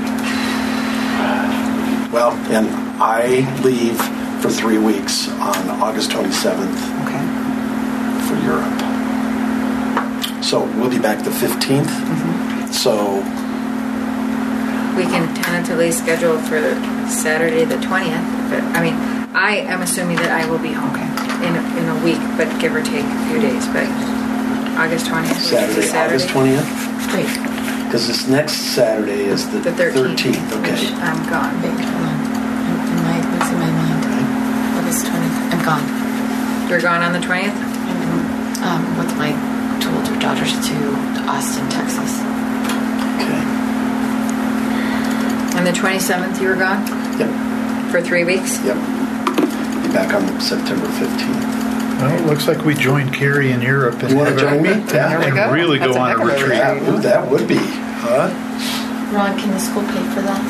Well, and I leave for 3 weeks on August 27th Okay. for Europe. So we'll be back the 15th. So, We can tentatively schedule for Saturday the 20th. But, I am assuming that I will be home in a week, but give or take a few days. But August 20th. Saturday, August 20th? Great. Because this next Saturday is the 13th. Okay. Which I'm gone. Wait, hold on. Am I losing my mind? August 20th. I'm gone. You're gone on the 20th? With my two older daughters to Austin, Texas. Okay. On the 27th, you were gone? Yep. For 3 weeks? Yep. Be back on September 15th. Well, it looks like we joined Carrie in Europe. And You want to join me? There we go. And really That's go on heck a of retreat. Ooh, that would be, huh? Ron, can the school pay for that?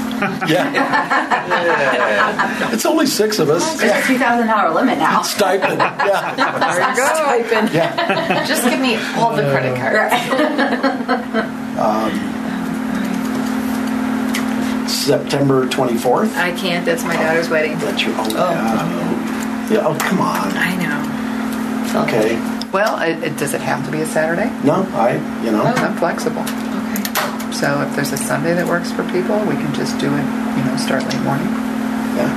Yeah. It's only 6 of us. There's a $2,000 limit now. Stipend. Yeah. There you go. Yeah. Just give me all the credit cards. September 24th. I can't. That's my daughter's wedding. That's your yeah. Oh, come on. I know. Okay. Well, does it have to be a Saturday? No, I'm flexible. Okay. So if there's a Sunday that works for people, we can just do it, start late morning. Yeah.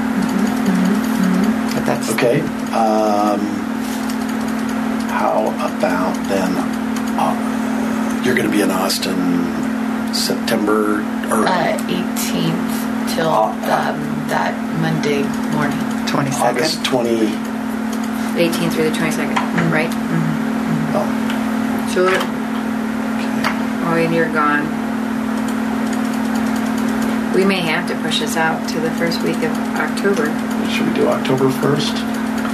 But that's Okay. How about then? You're going to be in Austin September or 18th till that Monday morning. 22nd. August 20. 18th through the 22nd, right? Oh, Sure. Oh, and you're gone. We may have to push this out to the first week of October. should we do October 1st?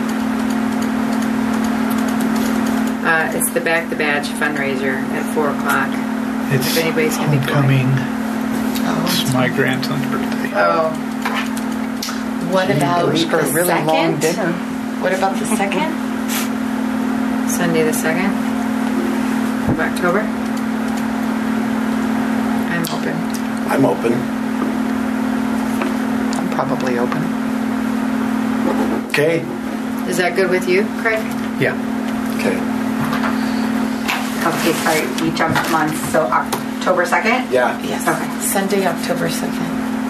It's the Back the Badge fundraiser at 4 o'clock. It's If anybody's gonna be homecoming. Oh. It's my grandson's birthday. Oh, What about goes for a the really second? long dinner. What about the second? Sunday the 2nd of October. I'm open. I'm open. I'm probably open. Okay. Is that good with you, Craig? Yeah. Okay. Okay, sorry, you jumped months, so October 2nd? Yeah. Yes. Okay. Sunday, October 2nd.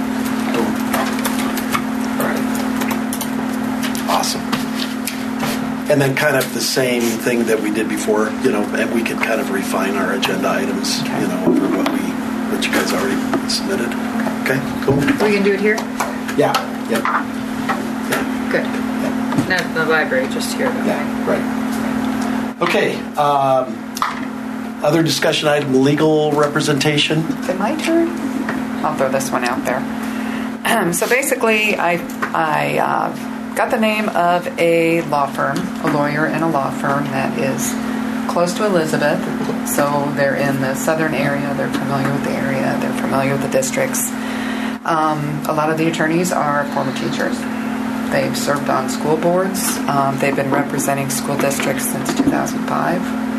All right. Awesome. And then kind of the same thing that we did before, and we could kind of refine our agenda items, over what you guys already submitted. Okay, cool. We can do it here? Yeah. Yep. Good. Yeah. Not in the library, just here. Though. Yeah. Right. Okay. Other discussion item: legal representation. Is it my turn? I'll throw this one out there. So basically, I got the name of a law firm, a lawyer in a law firm that is close to Elizabeth. So they're in the southern area. They're familiar with the area. They're familiar with the districts. A lot of the attorneys are former teachers. They've served on school boards. They've been representing school districts since 2005.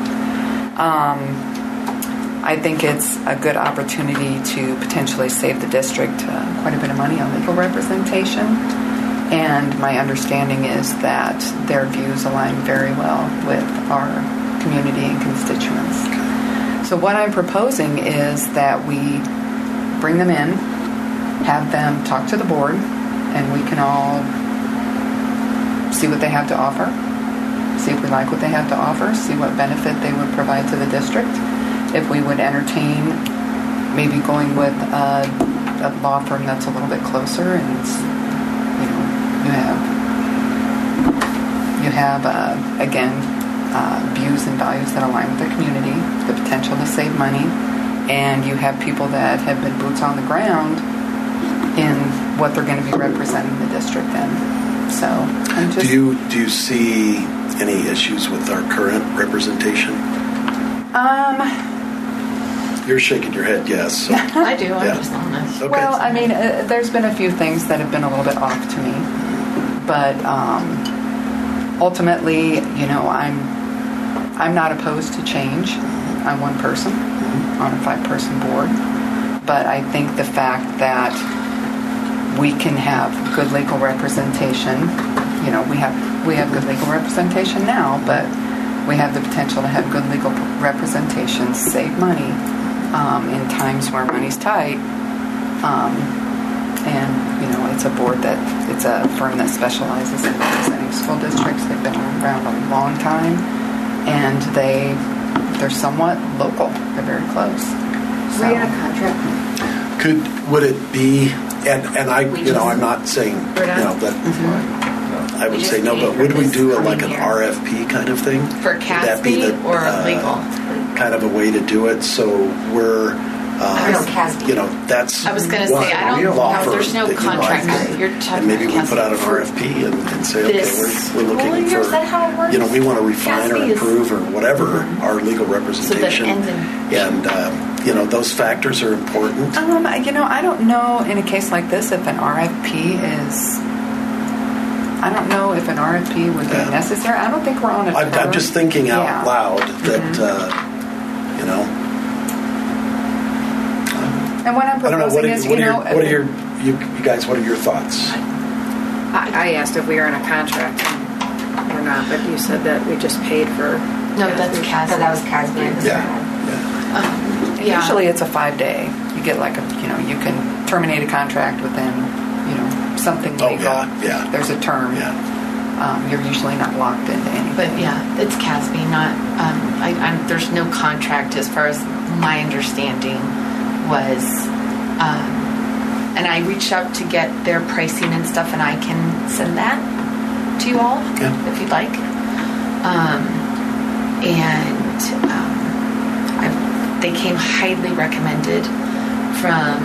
I think it's a good opportunity to potentially save the district quite a bit of money on legal representation. And my understanding is that their views align very well with our community and constituents. So what I'm proposing is that we bring them in, have them talk to the board, and we can all see what they have to offer, see if we like what they have to offer, see what benefit they would provide to the district. If we would entertain maybe going with a law firm that's a little bit closer, and it's, you have again views and values that align with the community, the potential to save money, and you have people that have been boots on the ground in what they're going to be representing the district in. So I'm just. Do you see any issues with our current representation? You're shaking your head, yes. So. I do. I'm just honest. Okay. Well, I mean, there's been a few things that have been a little bit off to me, but ultimately, I'm not opposed to change. I'm one person on a 5-person board, but I think the fact that we can have good legal representation, we have good legal representation now, but we have the potential to have good legal representation, save money in times where money's tight. And it's a board it's a firm that specializes in representing school districts. They've been around a long time, and they're somewhat local. They're very close. We're in a contract. Would it be, and I'm not saying, that I would say no, but would we do an RFP kind of thing? For CASB or legal? Kind of a way to do it, so we're, that's I was going to say, I don't know, there's no contract. You're talking and maybe we about put out an RFP and say, okay, we're looking for, is that how it works? We want to refine or CASB improve or whatever our legal representation. And those factors are important. I don't know in a case like this if an RFP is. I don't know if an RFP would be necessary. I don't think we're on a. I'm just thinking out loud that And what I'm proposing is, what are your guys? What are your thoughts? I asked if we are in a contract. We're not, but you said that we just paid for. No, that's CASB. So that was CASB. Usually it's a 5-day. You get you can terminate a contract within, something legal. Oh, yeah. There's a term. Yeah. You're usually not locked into anything. But it's CASB, not. There's no contract as far as my understanding was. And I reached out to get their pricing and stuff, and I can send that to you all if you'd like. They came highly recommended from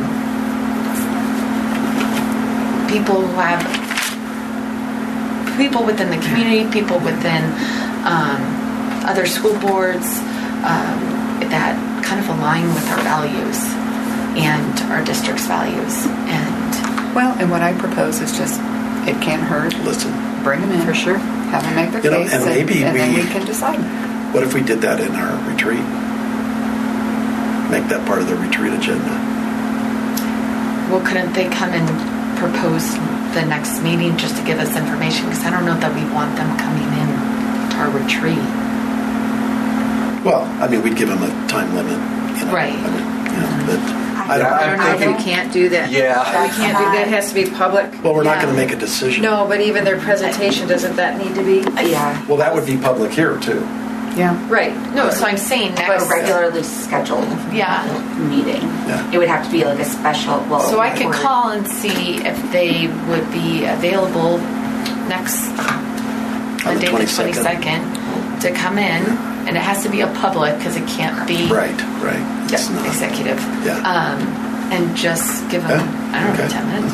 people who have people within the community, people within other school boards that kind of align with our values and our district's values. And what I propose is just, it can't hurt. Listen. Bring them in. For sure. Have them make their case. And maybe then we can decide. What if we did that in our retreat? Make that part of the retreat agenda. Well, couldn't they come and propose the next meeting just to give us information? Because I don't know that we want them coming in to our retreat. Well, we'd give them a time limit. Right. But I don't know if we can't do that. Yeah. We can't do that. It has to be public. Well, we're not going to make a decision. No, but even their presentation, doesn't that need to be? Yeah. Well, that would be public here, too. Yeah. Right. No, so I'm saying But next. a regularly scheduled meeting. Yeah. It would have to be like a special. So I can call and see if they would be available next Monday, the 22nd, to come in. And it has to be a public because it can't be Right. It's not. executive. Yeah. And just give them, 10 minutes.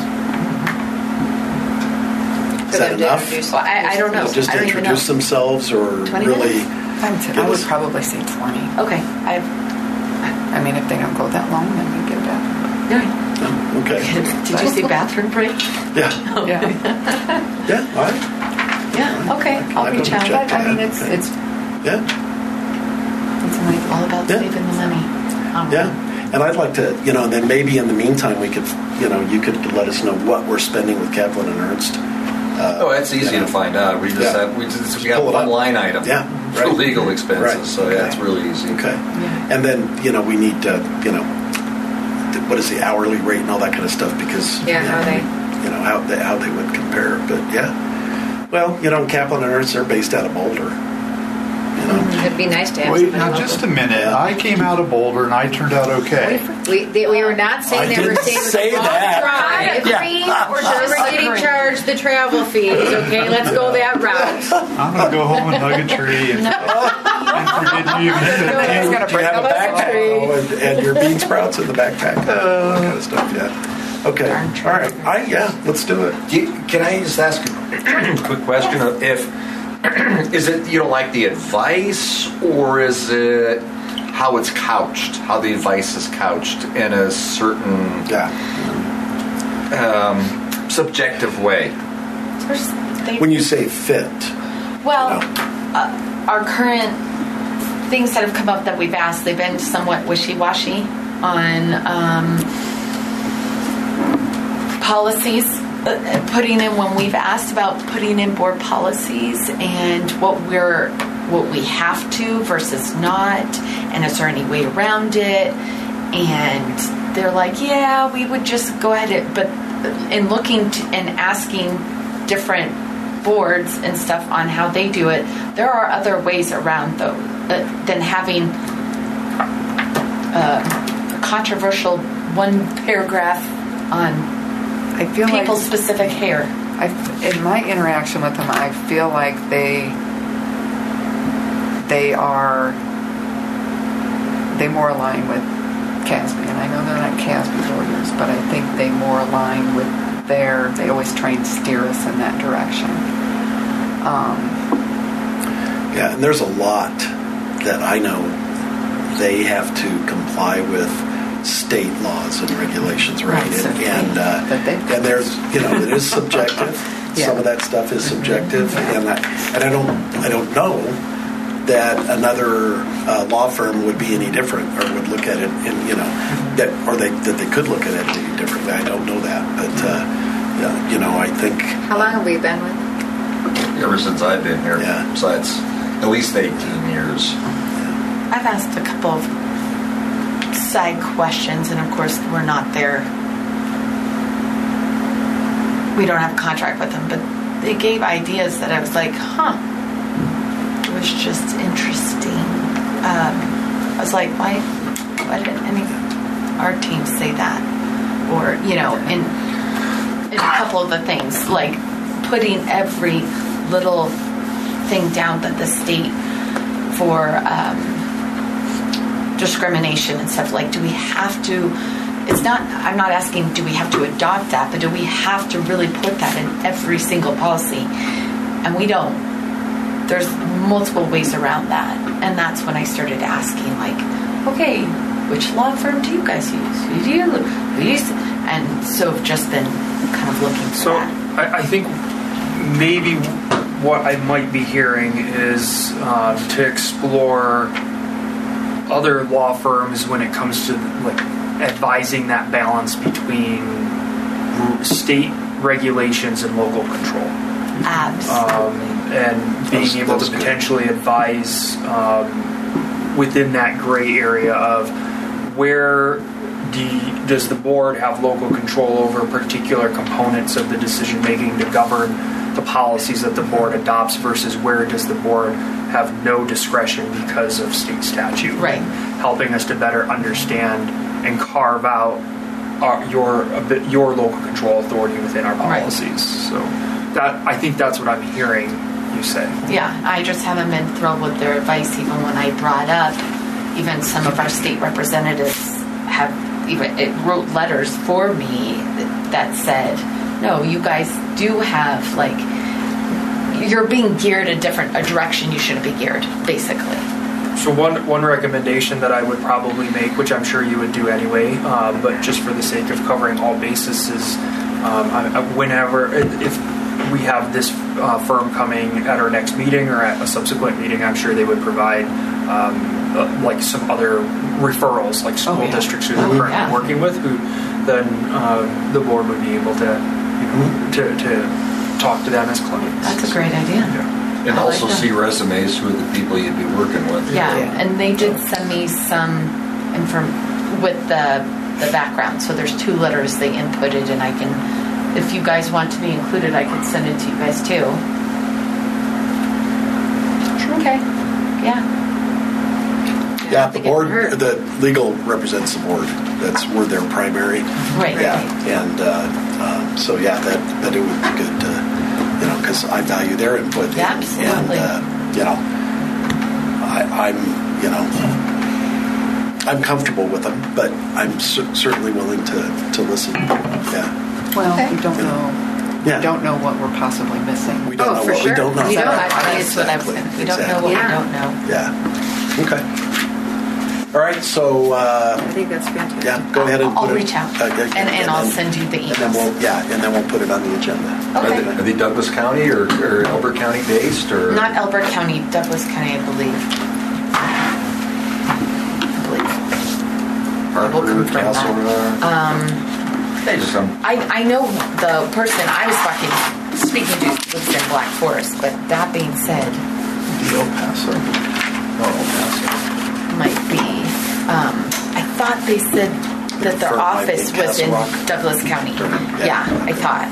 Is that enough? Well, I don't know. Just I don't even know. introduce themselves or 20 really... I would probably say 20. Okay. If they don't go that long, then we get that. No. Okay. Did you see bathroom break? Yeah. Yeah. Yeah, all right. Yeah, okay. I'll reach out. But, it's Yeah. all about saving the money. Yeah. And I'd like to, and then maybe in the meantime we could, you could let us know what we're spending with Kaplan and Ernst It's easy to find out. We just have we got pull it one up. line item for right. legal expenses, Right. so Okay. it's really easy. Okay. And then, we need to, what is the hourly rate and all that kind of stuff, because how they would compare. But well, Kaplan and Ernst are based out of Boulder. It'd be nice to have Wait, somebody now local. just a minute. I came out of Boulder and I turned out okay. We were not saying I that. We're didn't saying say that. drive. Or just getting charged the travel fees. Okay, let's go that route. I'm going to go home and hug a tree and forget you even said Nobody's that. gonna Do you break have a up backpack and your bean sprouts in the backpack? That kind of stuff, Okay. All right. Let's do it. Can I just ask a quick question? Is it you don't like the advice, or is it how it's couched, how the advice is couched in a certain subjective way? When you say fit, Well, our current things that have come up that we've asked, they've been somewhat wishy-washy on policies. When we've asked about putting in board policies and what we have to versus not, and is there any way around it? And they're like, yeah, we would just go ahead. But in looking and asking different boards and stuff on how they do it, there are other ways around those than having a controversial one paragraph on I feel people's like specific hair. in my interaction with them, I feel like they more align with CASB, and I know they're not CASB lawyers, but I think they more align with they always try and steer us in that direction. and there's a lot that I know they have to comply with state laws and regulations, right? And there's, it is subjective. Some of that stuff is subjective, and I don't know that another law firm would be any different, or would look at it, that they could look at it any differently. I don't know that, but I think. How long have we been with? Ever since I've been here, so it's at least 18 years. I've asked a couple of side questions, and of course we're not there. We don't have a contract with them, but they gave ideas that I was like, it was just interesting. I was like, why didn't any of our teams say that? Or, and a couple of the things, like putting every little thing down that the state for discrimination and stuff, like, do we have to, I'm not asking do we have to adopt that, but do we have to really put that in every single policy? And we don't. There's multiple ways around that. And that's when I started asking, like, okay, which law firm do you guys use? Who do you use? And so I've just been kind of looking for that. I think maybe what I might be hearing is to explore other law firms when it comes to advising that balance between state regulations and local control. Absolutely. And being able to potentially advise within that gray area of where does the board have local control over particular components of the decision making to govern the policies that the board adopts versus where does the board have no discretion because of state statute. Right. Helping us to better understand and carve out your local control authority within our policies. Right. So I think that's what I'm hearing you say. Yeah, I just haven't been thrilled with their advice, even when I brought up, even some of our state representatives wrote letters for me that said, no, you guys do have, you're being geared a direction you shouldn't be geared, basically. So one recommendation that I would probably make, which I'm sure you would do anyway, but just for the sake of covering all bases, is if we have this firm coming at our next meeting or at a subsequent meeting, I'm sure they would provide some other referrals, like school districts who they're currently working with, who then the board would be able to talk to them as clients. That's a great idea. And I also like that. see resumes who are the people you'd be working with. Yeah, and they did send me some with the background. So there's 2 letters they inputted, and I can, if you guys want to be included, I can send it to you guys too. Okay. Yeah. Yeah, the board, the legal represents the board. We're their primary. Right. Yeah, and so yeah, that it would be good to, because I value their input. Yeah, absolutely. And I'm comfortable with them, but I'm certainly willing to listen. Yeah. Well, we don't know. Yeah. We don't know what we're possibly missing. We don't know for what sure. we don't know. We don't. That's what I'm Exactly. saying. We don't know what we don't know. Yeah. Okay. All right. So. I think that's fantastic. Yeah. Go ahead and I'll put reach out, and I'll send you the emails. And then we'll put it on the agenda. Okay. Are they Douglas County or Elbert County based or? Not Elbert County, Douglas County, I believe. Harper, We'll confirm Castle that. I know the person I was speaking to lives in Black Forest, but that being said, El Paso. might be. I thought they said that their Might be office was in Castle Rock. Douglas County. Yeah, I thought.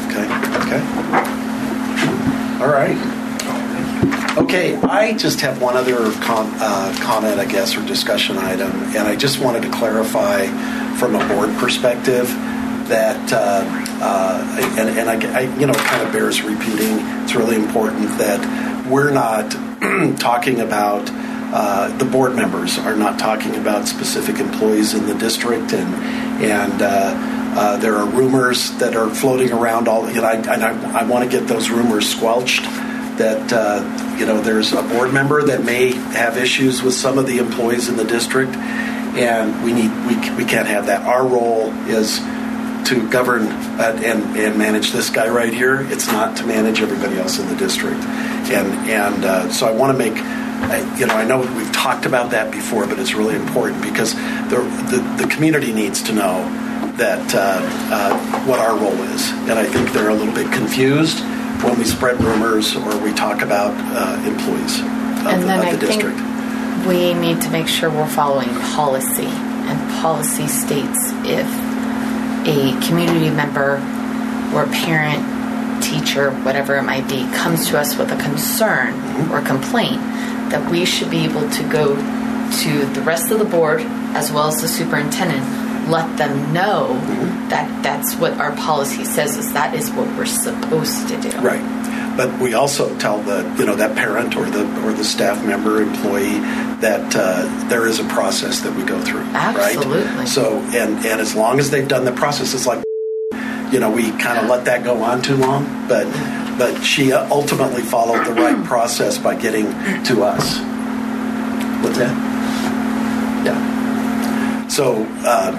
Okay. All right. Okay, I just have one other comment, I guess, or discussion item, and I just wanted to clarify from a board perspective that, and I kind of bears repeating. It's really important that we're not talking about. The board members are not talking about specific employees in the district, and there are rumors that are floating around. I want to get those rumors squelched. That there's a board member that may have issues with some of the employees in the district, and we can't have that. Our role is to govern and manage this guy right here. It's not to manage everybody else in the district, and so I want to make. I know we've talked about that before, but it's really important because the community needs to know that what our role is, and I think they're a little bit confused when we spread rumors or we talk about employees of the district. Think we need to make sure we're following policy, and policy states if a community member or parent, teacher, whatever it might be, comes to us with a concern or complaint, that we should be able to go to the rest of the board as well as the superintendent, let them know that that's what our policy says, is that is what we're supposed to do. Right. But we also tell that parent or the staff member, employee, that there is a process that we go through. Absolutely. Right? So and as long as they've done the process, it's like we kind of let that go on too long. But she ultimately followed the right process by getting to us. What's that? Yeah. So.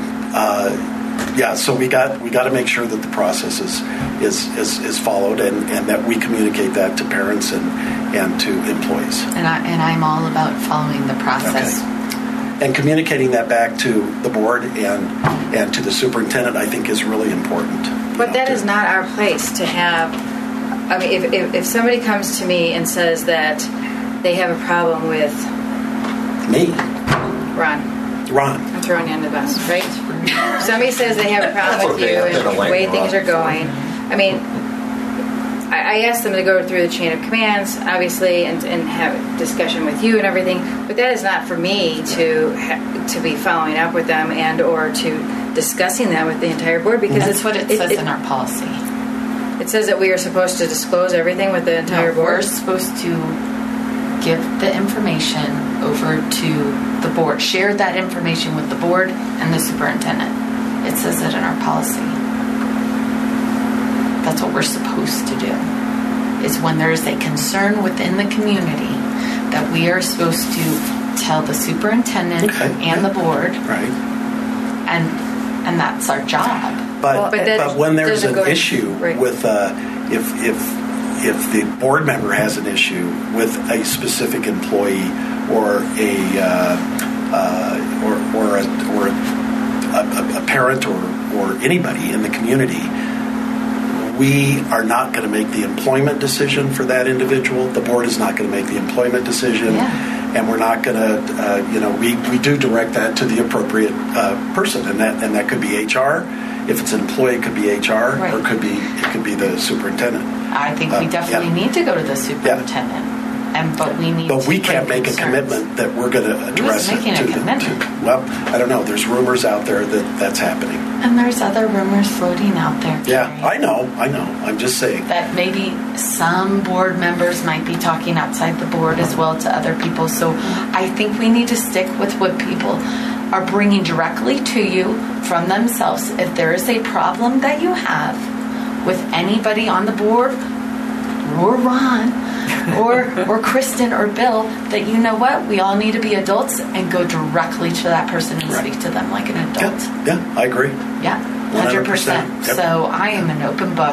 So we got to make sure that the process is followed and that we communicate that to parents and to employees. And I'm all about following the process. Okay. And communicating that back to the board and to the superintendent, I think, is really important. But that is not our place to have. I mean, if somebody comes to me and says that they have a problem with me, Ron. I'm throwing you under the bus, right? Somebody says they have a problem with you and the way things are going. I mean, I asked them to go through the chain of commands, obviously, and have a discussion with you and everything. But that is not for me to be following up with them and or to discussing that with the entire board because that's what it says in our policy. It says that we are supposed to disclose everything with the entire board. We're supposed to give the information over to the board, share that information with the board and the superintendent. It says it in our policy. That's what we're supposed to do, is when there is a concern within the community that we are supposed to tell the superintendent and the board. Right. And that's our job. But when there's an issue with if the board member has an issue with a specific employee or a parent or anybody in the community, we are not going to make the employment decision for that individual. The board is not going to make the employment decision. And we're not going to, we do direct that to the appropriate person, and that could be HR. If it's an employee, it could be HR, or it could be the superintendent. I think we definitely need to go to the superintendent. But we can't make a commitment that we're going to address Who's making a commitment? Well, I don't know. There's rumors out there that's happening. And there's other rumors floating out there. Yeah, I know. I'm just saying. That maybe some board members might be talking outside the board as well to other people. So I think we need to stick with what people are bringing directly to you from themselves. If there is a problem that you have with anybody on the board, or Ron, or Kristen or Bill, that you know what, we all need to be adults and go directly to that person and speak to them like an adult. Yeah, I agree. Yeah, 100%. Yep. So I am an open book.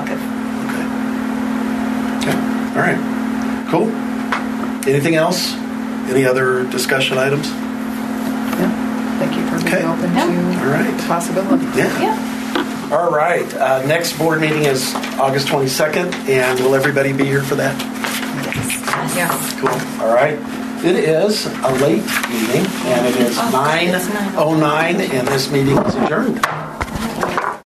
Okay. All right. Cool. Anything else? Any other discussion items? Yeah. Thank you for being open to the possibility. Yeah. All right. Next board meeting is August 22nd, and will everybody be here for that? Yes. Cool. All right. It is a late meeting, and it is 9:09, and this meeting is adjourned.